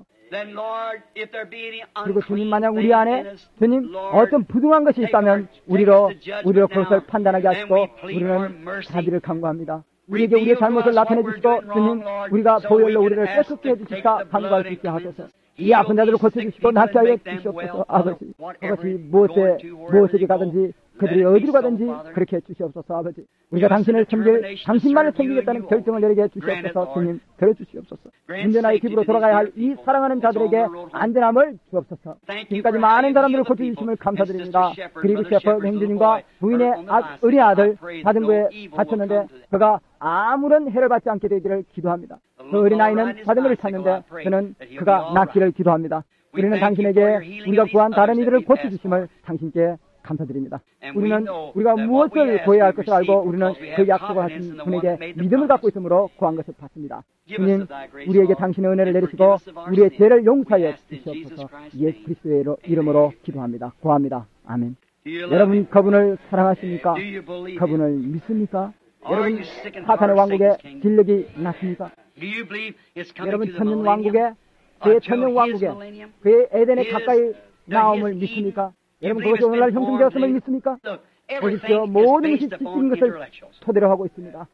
그리고 주님, 만약 우리 안에 주님 어떤 부등한 것이 있다면 우리로 우리로 그것을 판단하게 하시고 우리는 자비를 간구합니다. 우리에게 우리의 잘못을 나타내 주시고 주님, 우리가 보혈로 우리를 깨끗게 해주시다 간구할 수 있게 하소서. 이 아픈 자들을 고쳐주시고 낫게 하여 주시옵소서. 아버지, 그것이 무엇에 무엇에게 가든지 그들이 어디로 가든지 그렇게 해주시옵소서. 아버지, 우리가 당신을 섬길, 당신만을 섬기겠다는 결정을 내리게 해주시옵소서. 주님, 들어주시옵소서. 운전하여 집으로 돌아가야 할 이 사랑하는 자들에게 안전함을 주옵소서. 지금까지 많은 사람들을 고쳐주심을 감사드립니다. 그리고 셰퍼 행주님과 부인의 아, 어린 아들 자전거에 다쳤는데 그가 아무런 해를 받지 않게 되기를 기도합니다. 그 어린아이는 자전거를 찾는데 저는 그가 낫기를 기도합니다. 우리는 당신에게 우리가 구한 다른 이들을 고쳐주심을 당신께 감사드립니다. 우리는 우리가 무엇을 구해야 할 것을 알고 우리는 그 약속을 하신 분에게 믿음을 갖고 있으므로 구한 것을 받습니다. 주님, 우리에게 당신의 은혜를 내리시고 우리의 죄를 용서하여 주시옵소서. 예수 그리스도의 이름으로 기도합니다. 구합니다. 아멘. 여러분, 그분을 사랑하십니까? 그분을 믿습니까? 여러분, 사탄의 왕국에 진력이 났습니까? 여러분, 천년 왕국에, 그의 천년 왕국에, 그의 에덴에 가까이 나옴을 믿습니까? 여러분, 그것이 오늘날 형성되었음을 믿습니까? 보십시오. 모든 것이 지식인 것을 토대로 하고 있습니다.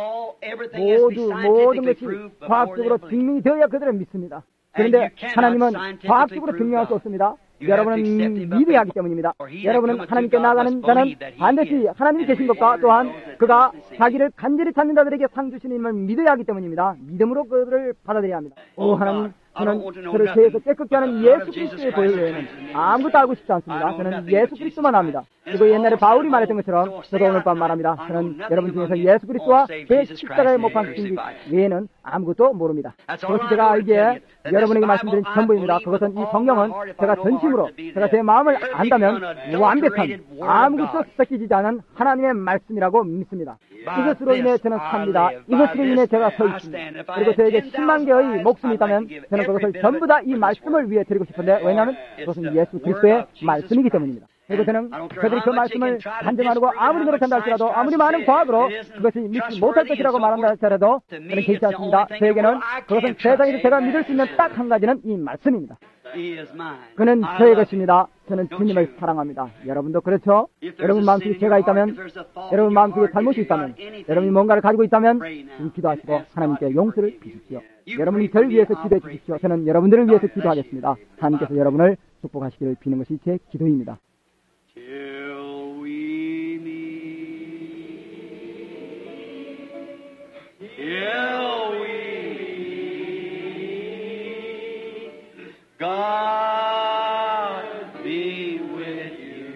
모두, 모든 것이 과학적으로 증명이 되어야 그들은 믿습니다. 그런데 하나님은 과학적으로 증명할 수 없습니다. 여러분은 믿어야 하기 때문입니다. 여러분은 하나님께 나가는 자는 반드시 하나님이 계신 것과 또한 그가 자기를 간절히 찾는 자들에게 상 주시는 힘을 믿어야 하기 때문입니다. 믿음으로 그들을 받아들여야 합니다. 오 하나님, 저는 저를 죄에서 깨끗게 하는 예수 그리스도의 보혈 외에는 아무것도 알고 싶지 않습니다. 저는 예수 그리스도만 합니다. 그리고 옛날에 바울이 말했던 것처럼 저도 오늘 밤 말합니다. 저는 여러분 중에서 예수 그리스도와 그의 십자가에 못 박힌 외에는 아무것도 모릅니다. 그것이 제가 알기에 여러분에게 말씀드린 전부입니다. 그것은 이 성경은 제가 전심으로 제가 제 마음을 안다면 완벽한 아무것도 섞이지 않은 하나님의 말씀이라고 믿습니다. 이것으로 인해 저는 삽니다. 이것으로 인해 제가 서 있습니다. 그리고 저에게 십만 개의 목숨이 있다면 저는 그것을 전부 다 이 말씀을 위해 드리고 싶은데, 왜냐하면 그것은 예수 그리스도의 말씀이기 때문입니다. 그리고 저는 그들이 그 말씀을 단정하고 아무리 노력한다 할지라도, 아무리 많은 과학으로 그것이 믿지 못할 것이라고 말한다 할지라도 저는 그렇지 않습니다. 저에게는 그것은 세상에서 제가 믿을 수 있는 딱 한 가지는 이 말씀입니다. 그는 저의 것입니다. 저는 주님을 사랑합니다. 여러분도 그렇죠? 여러분 마음속에 죄가 있다면, 여러분 마음속에 잘못이 있다면, 여러분이 뭔가를 가지고 있다면 지금 기도하시고 하나님께 용서를 비주십시오. 여러분이 저를 위해서 기도해 주십시오. 저는 여러분들을 위해서 기도하겠습니다. 하나님께서 여러분을 축복하시기를 비는 것이 제 기도입니다. Till we meet, till we meet, God be with you.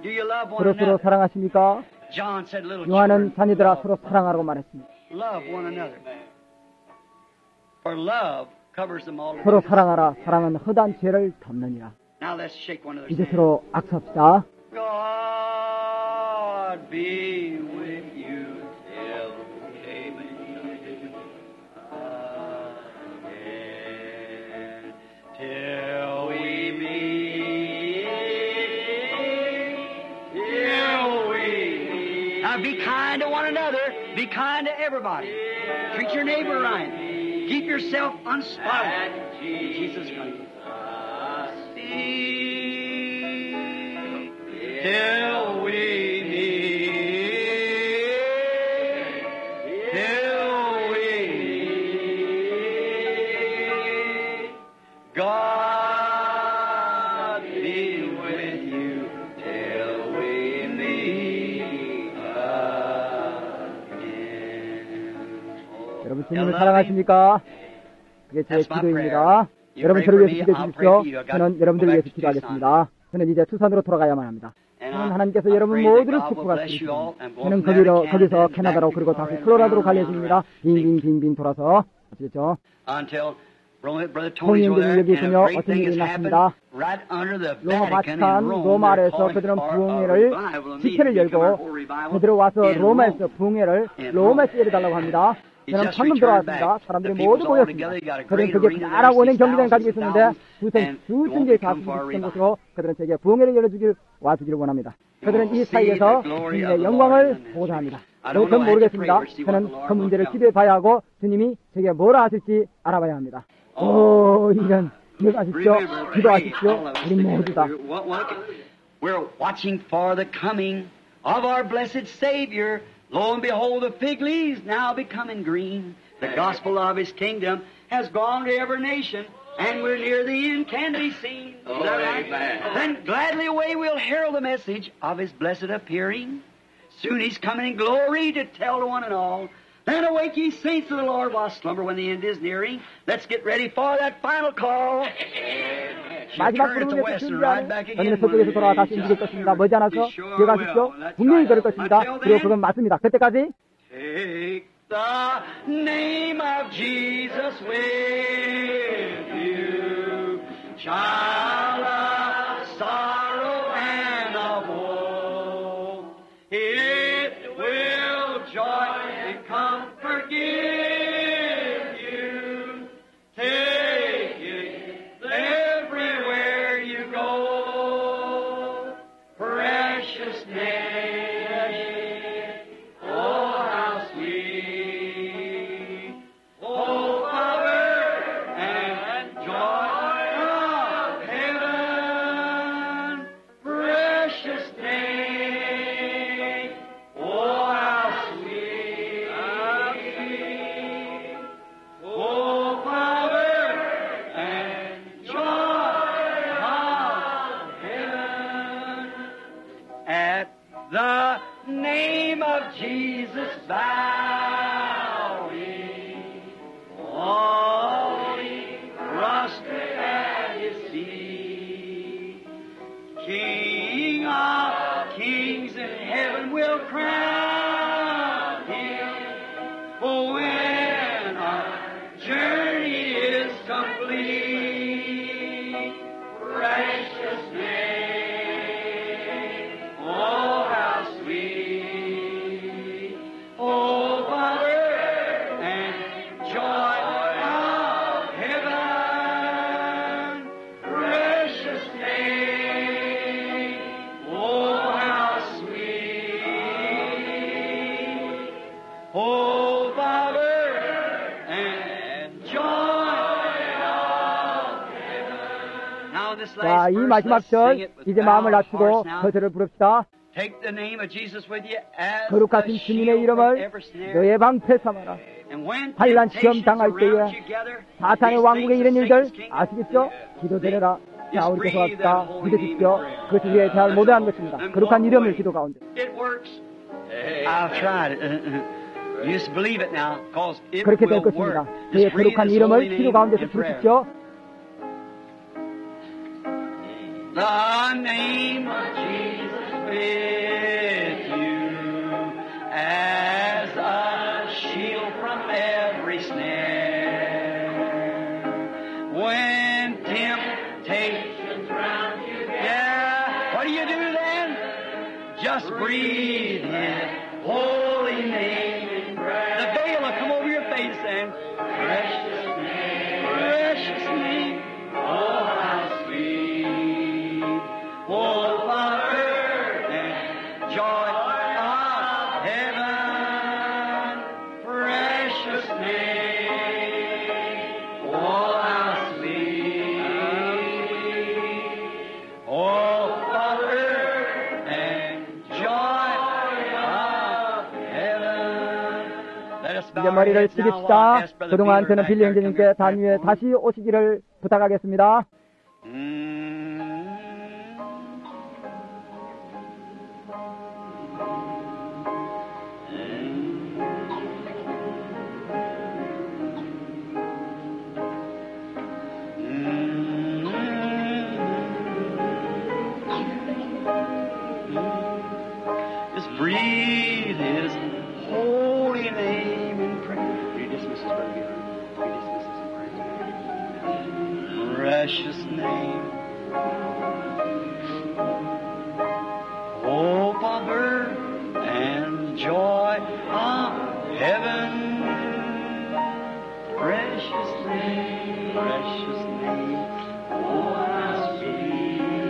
Do you love one 서로 서로 another? 사랑하십니까? John said, little 요한은 children, 자녀들아 서로 사랑하라고 말했습니다. love one another. For love covers them all. 서로 사랑하라. 사랑은 허다한 죄를 덮느니라. Now let's shake one another's 이제 hand. 서로 악수합시다. God be with you till amen. Amen. Till we meet. Till we meet. Now be kind to one another. Be kind to everybody. Treat your neighbor right. Keep yourself unspotted. Jesus Christ. Till we meet, till we meet, God be with you till we meet again. 여러분 주님을 사랑하십니까? 그게 제 기도입니다. 여러분 저를 위해서 기도해 주십시오. 저는 여러분들을 위해서 기도하겠습니다. 저는 이제 투산으로 돌아가야만 합니다. 저는 하나님께서 여러분 모두를 축복하시고 저는 거기로, 거기서 캐나다로 그리고 다시 콜로라도로 갈 예정입니다. 빙빙빙빙 돌아서 아시겠죠? 토니 형제님 여기 있으며 어떤 일이 났습니다. 로마 바티칸 로마 아래에서 그들은 부흥회를 집회를 열고 그들은 와서 로마에서 부흥회를 로마에서 열어달라고 합니다. 저는 방금 돌아왔습니다. 사람들이 모두 모였습니다. 그들은 그게 나라고 은행 경기장을 가지고 있었는데 두천, 수천 개의 가수들이 있었던 곳으로 그들은 제게 부흥회를 열어주길 와주기를 원합니다. 그들은 이 사이에서 주님의 영광을 보고자 합니다. 저는 모르겠습니다. 저는 그 문제를 기도해 봐야 하고 주님이 제게 뭐라 하실지 알아봐야 합니다. 오, 이런 기도하십시오. 기도하십시오. 우리 모두 다. We're watching for the coming of our blessed Savior. Lo and behold, the fig leaves now becoming green. The gospel of His kingdom has gone to every nation, and we're near the end, can be seen. Is that right? Then gladly away we'll herald the message of His blessed appearing. Soon He's coming in glory to tell to one and all. Then awake ye saints of the Lord while slumber when the end is nearing. Let's get ready for that final call. 마지막 부름을 위해서 준비하는 저는 서쪽에서 돌아와 다시 움직일 것입니다. 머지않아서 기억하십시오. 분명히 그럴 것입니다. 그리고 그건 맞습니다. 그때까지 Take the name of Jesus with you, child of sorrow and of woe. It will joy and comfort give you. Take it everywhere you go. Precious name, oh how sweet, oh power and joy of heaven. Precious name, oh how sweet, how sweet, oh power and joy of heaven. At the name of Jesus bowing, falling prostrate at His feet. King of kings in heaven will crown Him. For when our journey is complete, precious name, oh how sweet, oh power and joy of heaven. Precious name, oh how sweet, oh power and joy of heaven. Now this 자, last 이 verse, 마지막 let's sing 절 it with 이제 마음을 bowed 낮추고 hearts now. 저절을 부릅시다. Take the name of Jesus with you as 거룩하신 a 주님의 shield from 이름을 every snare. 너의 방패 삼아라. And when 환난 시험 temptations 당할 때에 surround you gather, 사탄의 these 왕국의 things 이런 of 일들 Satan's kingdom, 아시겠죠? 기도드려라. 자, just 우리 계속 breathe that 합시다. holy 믿으십시오. name in 그것을 prayer. 위해 잘 모대한 것입니다. And 거룩한 walk 이름을 away. 기도 가운데. It works. I've tried it. You just believe it now, because it 그렇게 될 will 것입니다. work. 그의 Just breathe 거룩한 His 이름을 holy 기도 name 가운데서 in prayer. 부르십시오. the name of Jesus with you as a shield from every snare. When temptations round you, yeah, what do you do then? Just breathe His holy name in prayer. The veil will come over your face and precious name, precious name, oh how sweet, oh Father and joy of heaven, precious name, oh how sweet, oh Father and joy of heaven. Let us bow 이제 our 머리를 heads now. 숙입시다. Ask Brother 그동안 Peter 저는 back 빌리 there, come 형제님께 here. 단위에 다시 오시기를 부탁하겠습니다. Just breathe His holy name in prayer. Read this, Missus Brother Giver. Read this, Missus in prayer. Precious name. Hope of earth and joy of heaven. Precious name, precious name. Oh, how sweet.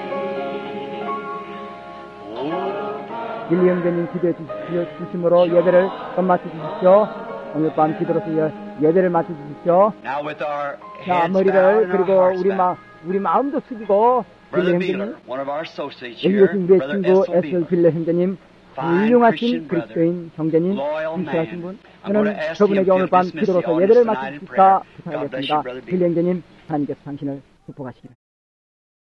Oh, 빌리 형제님 기도해 주십시오. 주심으로 예배를 끝마쳐 주십시오. 오늘 밤 기도로서 예- 예배를 마쳐 주십시오. now with our 자, heads bowed 머리를 and our 그리고 hearts 우리 bowed. 마 우리 마음도 숙이고 빌리 Brother 형제님, Beeler, one of our associates here, 여기 계신 우리의 Brother 친구 Essel 에스 Beeler, 빌레 형제님, fine 훌륭하신 Christian brother, 그리스도인 형제님, loyal 신실하신 man. 분, I'm going 저는 to ask him 저분에게 to 오늘 밤 dismiss the 기도로서 audience 예배를 tonight in 마치십시다 prayer. God bless you, 부탁하겠습니다. Brother 빌리 Beeler. 형제님, 하나님께서 당신을 축복하시기를.